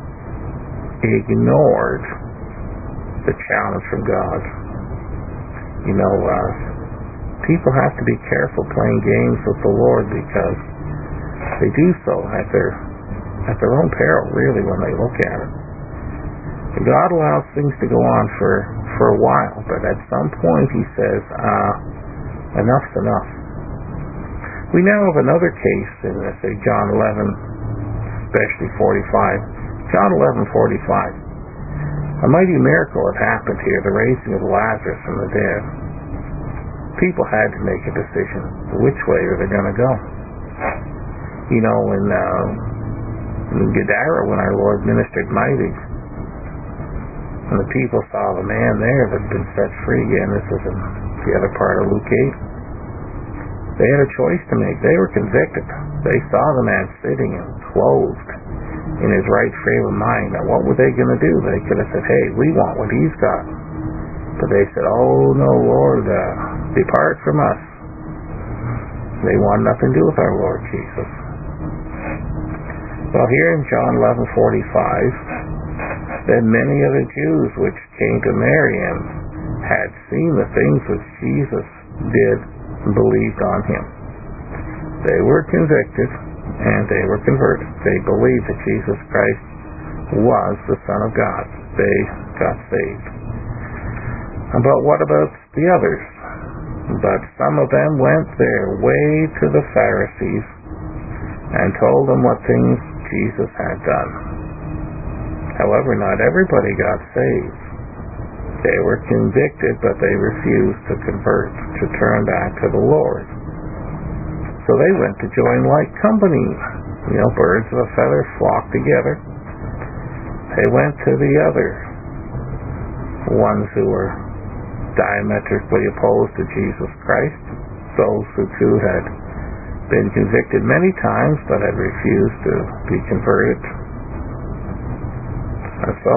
ignored the challenge from God. You know, uh, people have to be careful playing games with the Lord, because they do so at their at their own peril, really, when they look at it. And God allows things to go on for, for a while, but at some point he says, uh, enough's enough. We now have another case in, let's say, John eleven, especially forty-five. John eleven forty-five. A mighty miracle had happened here, the raising of Lazarus from the dead. People had to make a decision. Which way are they going to go? You know, in, uh, in Gadara, when our Lord ministered mighty, and the people saw the man there that had been set free, again, this is in the other part of Luke eight, they had a choice to make. They were convicted. They saw the man sitting and clothed in his right frame of mind. Now, what were they going to do? They could have said, hey, we want what he's got. But they said, oh, no, Lord, uh, depart from us. They want nothing to do with our Lord Jesus. Well, here in John eleven forty-five, then many of the Jews which came to Mary and had seen the things which Jesus did and believed on him. They were convicted and they were converted. They believed that Jesus Christ was the Son of God. They got saved. But what about the others? But some of them went their way to the Pharisees and told them what things Jesus had done. However, not everybody got saved. They were convicted, but they refused to convert, to turn back to the Lord. So they went to join like company. You know, birds of a feather flock together. They went to the other ones who were diametrically opposed to Jesus Christ, those who too had been convicted many times but had refused to be converted. And so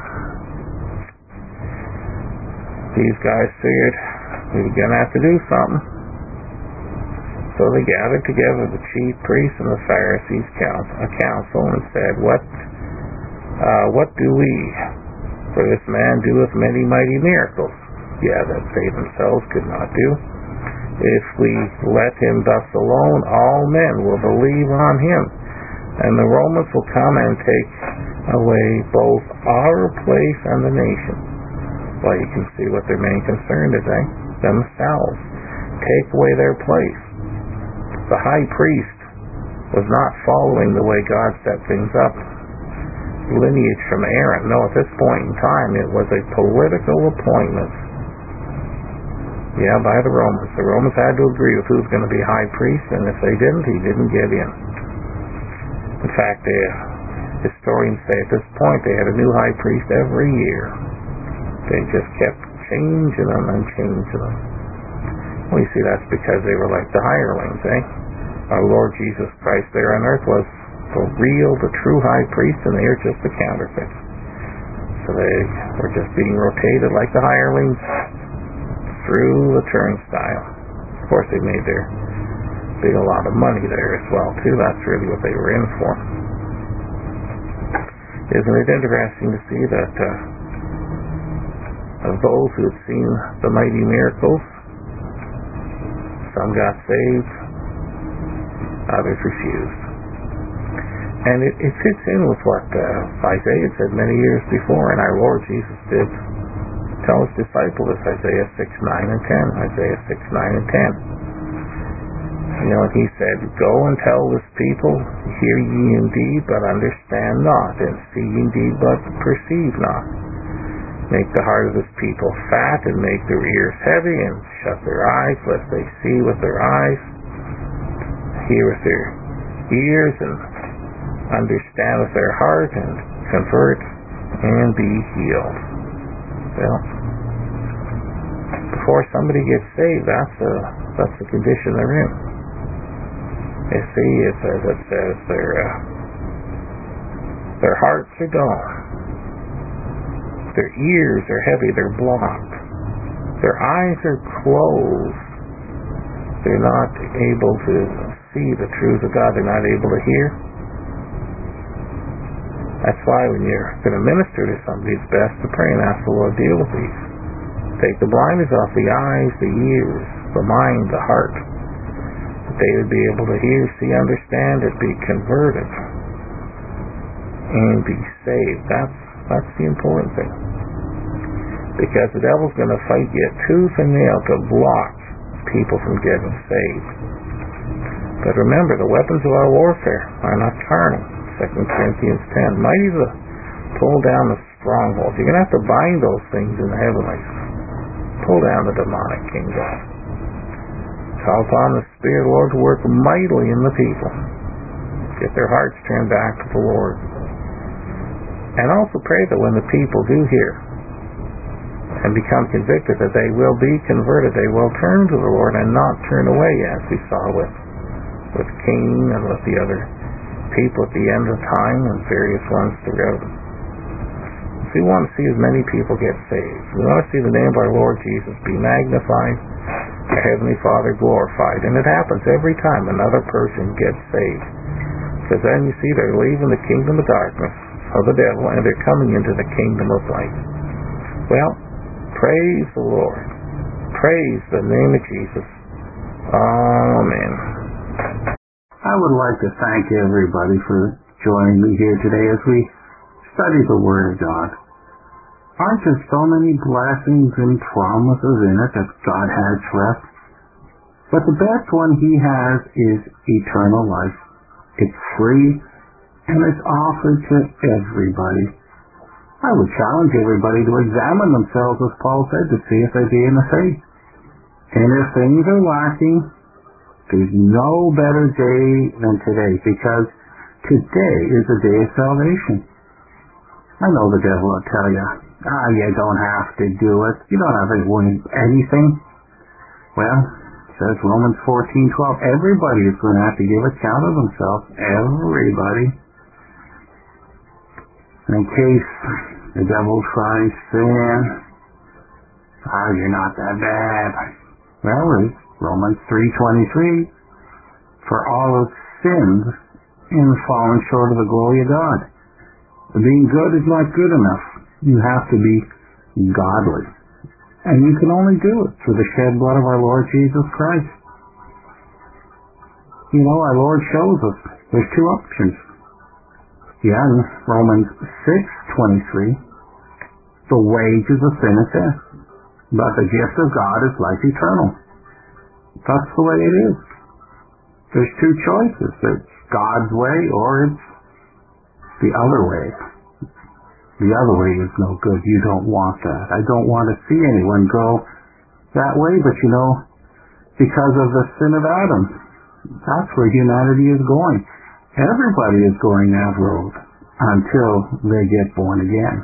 these guys figured we were going to have to do something. So they gathered together the chief priests and the Pharisees' council, a council, and said, What uh, what do we? For this man doeth many mighty miracles. Yeah, that they themselves could not do. If we let him thus alone, all men will believe on him, and the Romans will come and take away both our place and the nation. Well, you can see what their main concern is, eh? Themselves. Take away their place. The high priest was not following the way God set things up. Lineage from Aaron. No, at this point in time, it was a political appointment. Yeah, by the Romans. The Romans had to agree with who's going to be high priest, and if they didn't, he didn't get in. In fact, the historians say at this point they had a new high priest every year. They just kept changing them and changing them. Well, you see, that's because they were like the hirelings, eh? Our Lord Jesus Christ there on earth was the real, the true high priest, and they are just the counterfeits. So they were just being rotated like the hirelings through the turnstile. Of course, they made their big a lot of money there as well, too. That's really what they were in for. Isn't it interesting to see that uh, of those who had seen the mighty miracles, some got saved, others refused. And it, it fits in with what uh, Isaiah said many years before, and our Lord Jesus did tell his disciples, Isaiah six, nine, and ten. Isaiah six, nine, and ten. You know, he said, Go and tell this people, hear ye indeed, but understand not, and see indeed, but perceive not. Make the heart of this people fat, and make their ears heavy, and shut their eyes, lest they see with their eyes, hear with their ears, and understand with their heart, and convert, and be healed. Well, before somebody gets saved, that's a, that's the condition they're in. You see, it says, it says their, uh, their hearts are dull. Their ears are heavy, they're blocked. Their eyes are closed. They're not able to see the truth of God. They're not able to hear. That's why when you're going to minister to somebody, it's best to pray and ask the Lord to deal with these. Take the blinders off the eyes, the ears, the mind, the heart. That they would be able to hear, see, understand it, be converted, and be saved. That's, that's the important thing. Because the devil's going to fight you tooth and nail to block people from getting saved. But remember, the weapons of our warfare are not carnal. Second Corinthians ten. Mighty to pull down the strongholds. You're going to have to bind those things in the heavenlies. Pull down the demonic kingdom. Call upon the Spirit of the Lord to work mightily in the people. Get their hearts turned back to the Lord. And also pray that when the people do hear and become convicted, that they will be converted. They will turn to the Lord and not turn away, as we saw with, with Cain and with the other people at the end of time and various ones throughout. So we want to see as many people get saved. We want to see the name of our Lord Jesus be magnified, our Heavenly Father glorified. And it happens every time another person gets saved. Because then you see they're leaving the kingdom of darkness of the devil and they're coming into the kingdom of light. Well, praise the Lord. Praise the name of Jesus. Amen.
I would like to thank everybody for joining me here today as we study the Word of God. Aren't there so many blessings and promises in it that God has for us? But the best one He has is eternal life. It's free and it's offered to everybody. I would challenge everybody to examine themselves, as Paul said, to see if they be in the faith. And if things are lacking, there's no better day than today, because today is the day of salvation. I know the devil will tell you, ah, you don't have to do it. You don't have to win anything. Well, it says Romans fourteen twelve, everybody is going to have to give account of themselves. Everybody. In case the devil tries saying, oh, you're not that bad. Well, it's Romans three twenty-three, for all have sinned and fallen short of the glory of God. Being good is not good enough. You have to be godly. And you can only do it through the shed blood of our Lord Jesus Christ. You know, our Lord shows us there's two options. Yeah, in Romans six twenty-three, the wages of sin is death, but the gift of God is life eternal. That's the way it is. There's two choices. It's God's way or it's the other way. The other way is no good. You don't want that. I don't want to see anyone go that way, but you know, because of the sin of Adam, that's where humanity is going. Everybody is going that road until they get born again.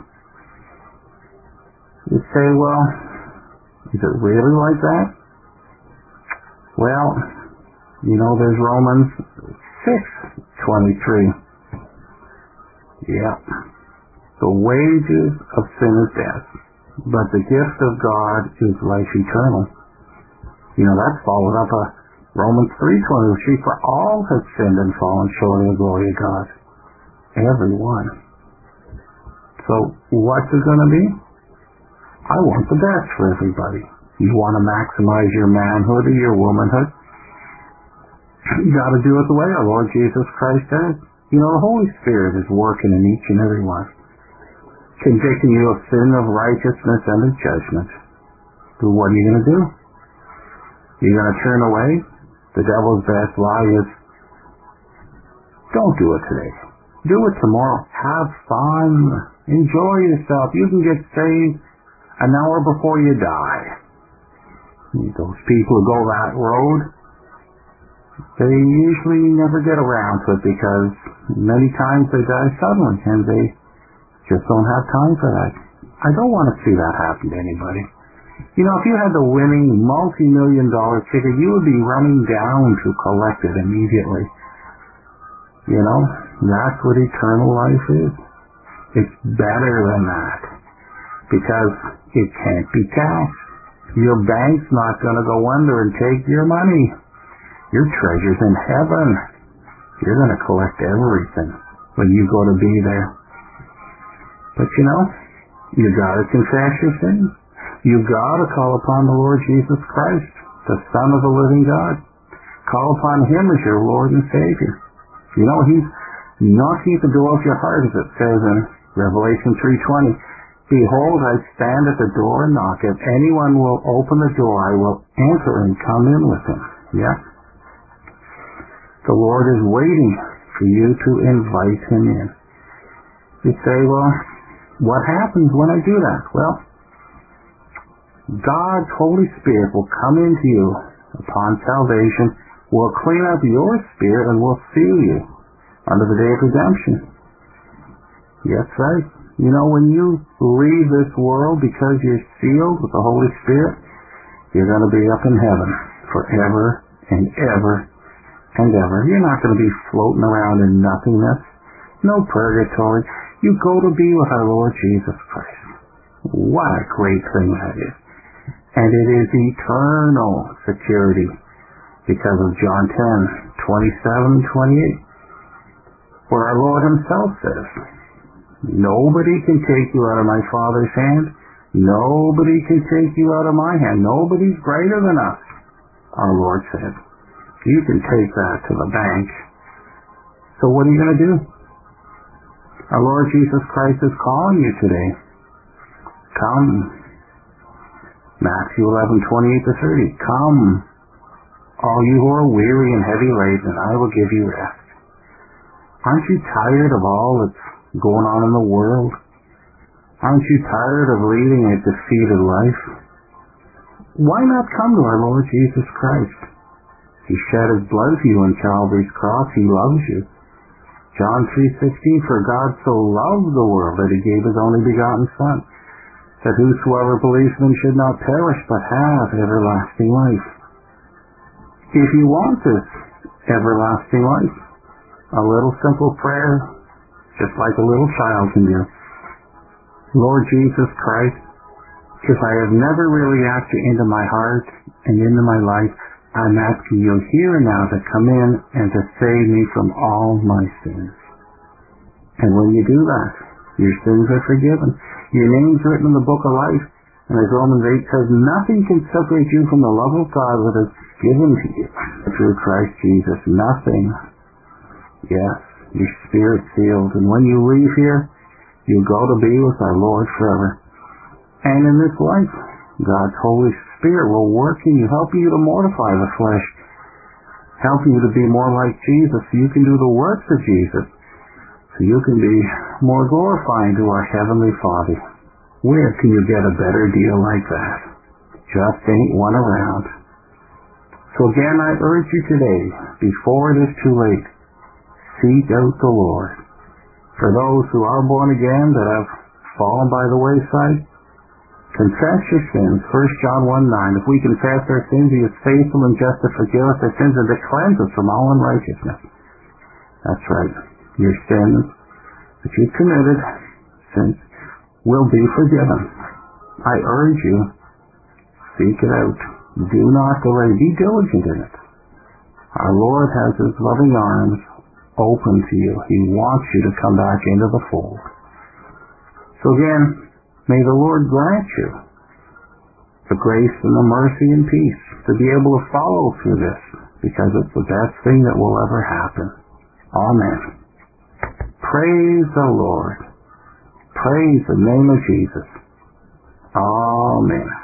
You say, well, is it really like that? Well, you know, there's Romans six twenty-three. Yeah. The wages of sin is death, but the gift of God is life eternal. You know, that's followed up a Romans three twenty-three, for all have sinned and fallen short of the glory of God. Everyone. So, what's it going to be? I want the best for everybody. You want to maximize your manhood or your womanhood? You got to do it the way our Lord Jesus Christ does. You know, the Holy Spirit is working in each and every one, convicting you of sin, of righteousness, and of judgment. So what are you going to do? You're going to turn away? The devil's best lie is, don't do it today. Do it tomorrow. Have fun. Enjoy yourself. You can get saved an hour before you die. Those people who go that road, they usually never get around to it because many times they die suddenly and they just don't have time for that. I don't want to see that happen to anybody. You know, if you had the winning multi-million dollar ticket, you would be running down to collect it immediately. You know, that's what eternal life is. It's better than that because it can't be taxed. Your bank's not going to go under and take your money. Your treasure's in heaven. You're going to collect everything when you go to be there. But you know, you got to confess your sins. You got to call upon the Lord Jesus Christ, the Son of the living God. Call upon Him as your Lord and Savior. You know, He's knocking at the door of your heart, as it says in Revelation three twenty. Behold, I stand at the door and knock. If anyone will open the door, I will enter and come in with him. Yeah. The Lord is waiting for you to invite Him in. You say, well, what happens when I do that? Well, God's Holy Spirit will come into you upon salvation, will clean up your spirit, and will seal you unto the day of redemption. Yes, right. You know, when you leave this world because you're sealed with the Holy Spirit, you're going to be up in heaven forever and ever and ever. You're not going to be floating around in nothingness. No purgatory. You go to be with our Lord Jesus Christ. What a great thing that is. And it is eternal security because of John ten, twenty-seven and twenty-eight, where our Lord Himself says, nobody can take you out of my Father's hand. Nobody can take you out of my hand. Nobody's greater than us, our Lord said. You can take that to the bank. So what are you going to do? Our Lord Jesus Christ is calling you today. Come. Matthew eleven, twenty-eight to thirty. Come, all you who are weary and heavy laden, I will give you rest. Aren't you tired of all that's going on in the world? Aren't you tired of leading a defeated life? Why not come to our Lord Jesus Christ? He shed His blood for you on Calvary's cross. He loves you. John three sixteen, for God so loved the world that He gave His only begotten Son, that whosoever believes in Him should not perish but have everlasting life. If you want this everlasting life, a little simple prayer, just like a little child can do. Lord Jesus Christ, if I have never really asked you into my heart and into my life, I'm asking you here and now to come in and to save me from all my sins. And when you do that, your sins are forgiven. Your name's written in the book of life. And as Romans eight says, nothing can separate you from the love of God that is given to you through Christ Jesus. Nothing. Yes, your spirit sealed. And when you leave here, you go to be with our Lord forever. And in this life, God's Holy Spirit will work in you, helping you to mortify the flesh, helping you to be more like Jesus so you can do the works of Jesus, so you can be more glorifying to our Heavenly Father. Where can you get a better deal like that? Just ain't one around. So again, I urge you today, before it is too late, seek out the Lord. For those who are born again that have fallen by the wayside, confess your sins. First John one nine. If we confess our sins, He is faithful and just to forgive us our sins and to cleanse us from all unrighteousness. That's right. Your sins that you've committed, sins, will be forgiven. I urge you, seek it out. Do not delay. Be diligent in it. Our Lord has His loving arms open to you. He wants you to come back into the fold. So again, may the Lord grant you the grace and the mercy and peace to be able to follow through this, because it's the best thing that will ever happen. Amen. Praise the Lord. Praise the name of Jesus. Amen.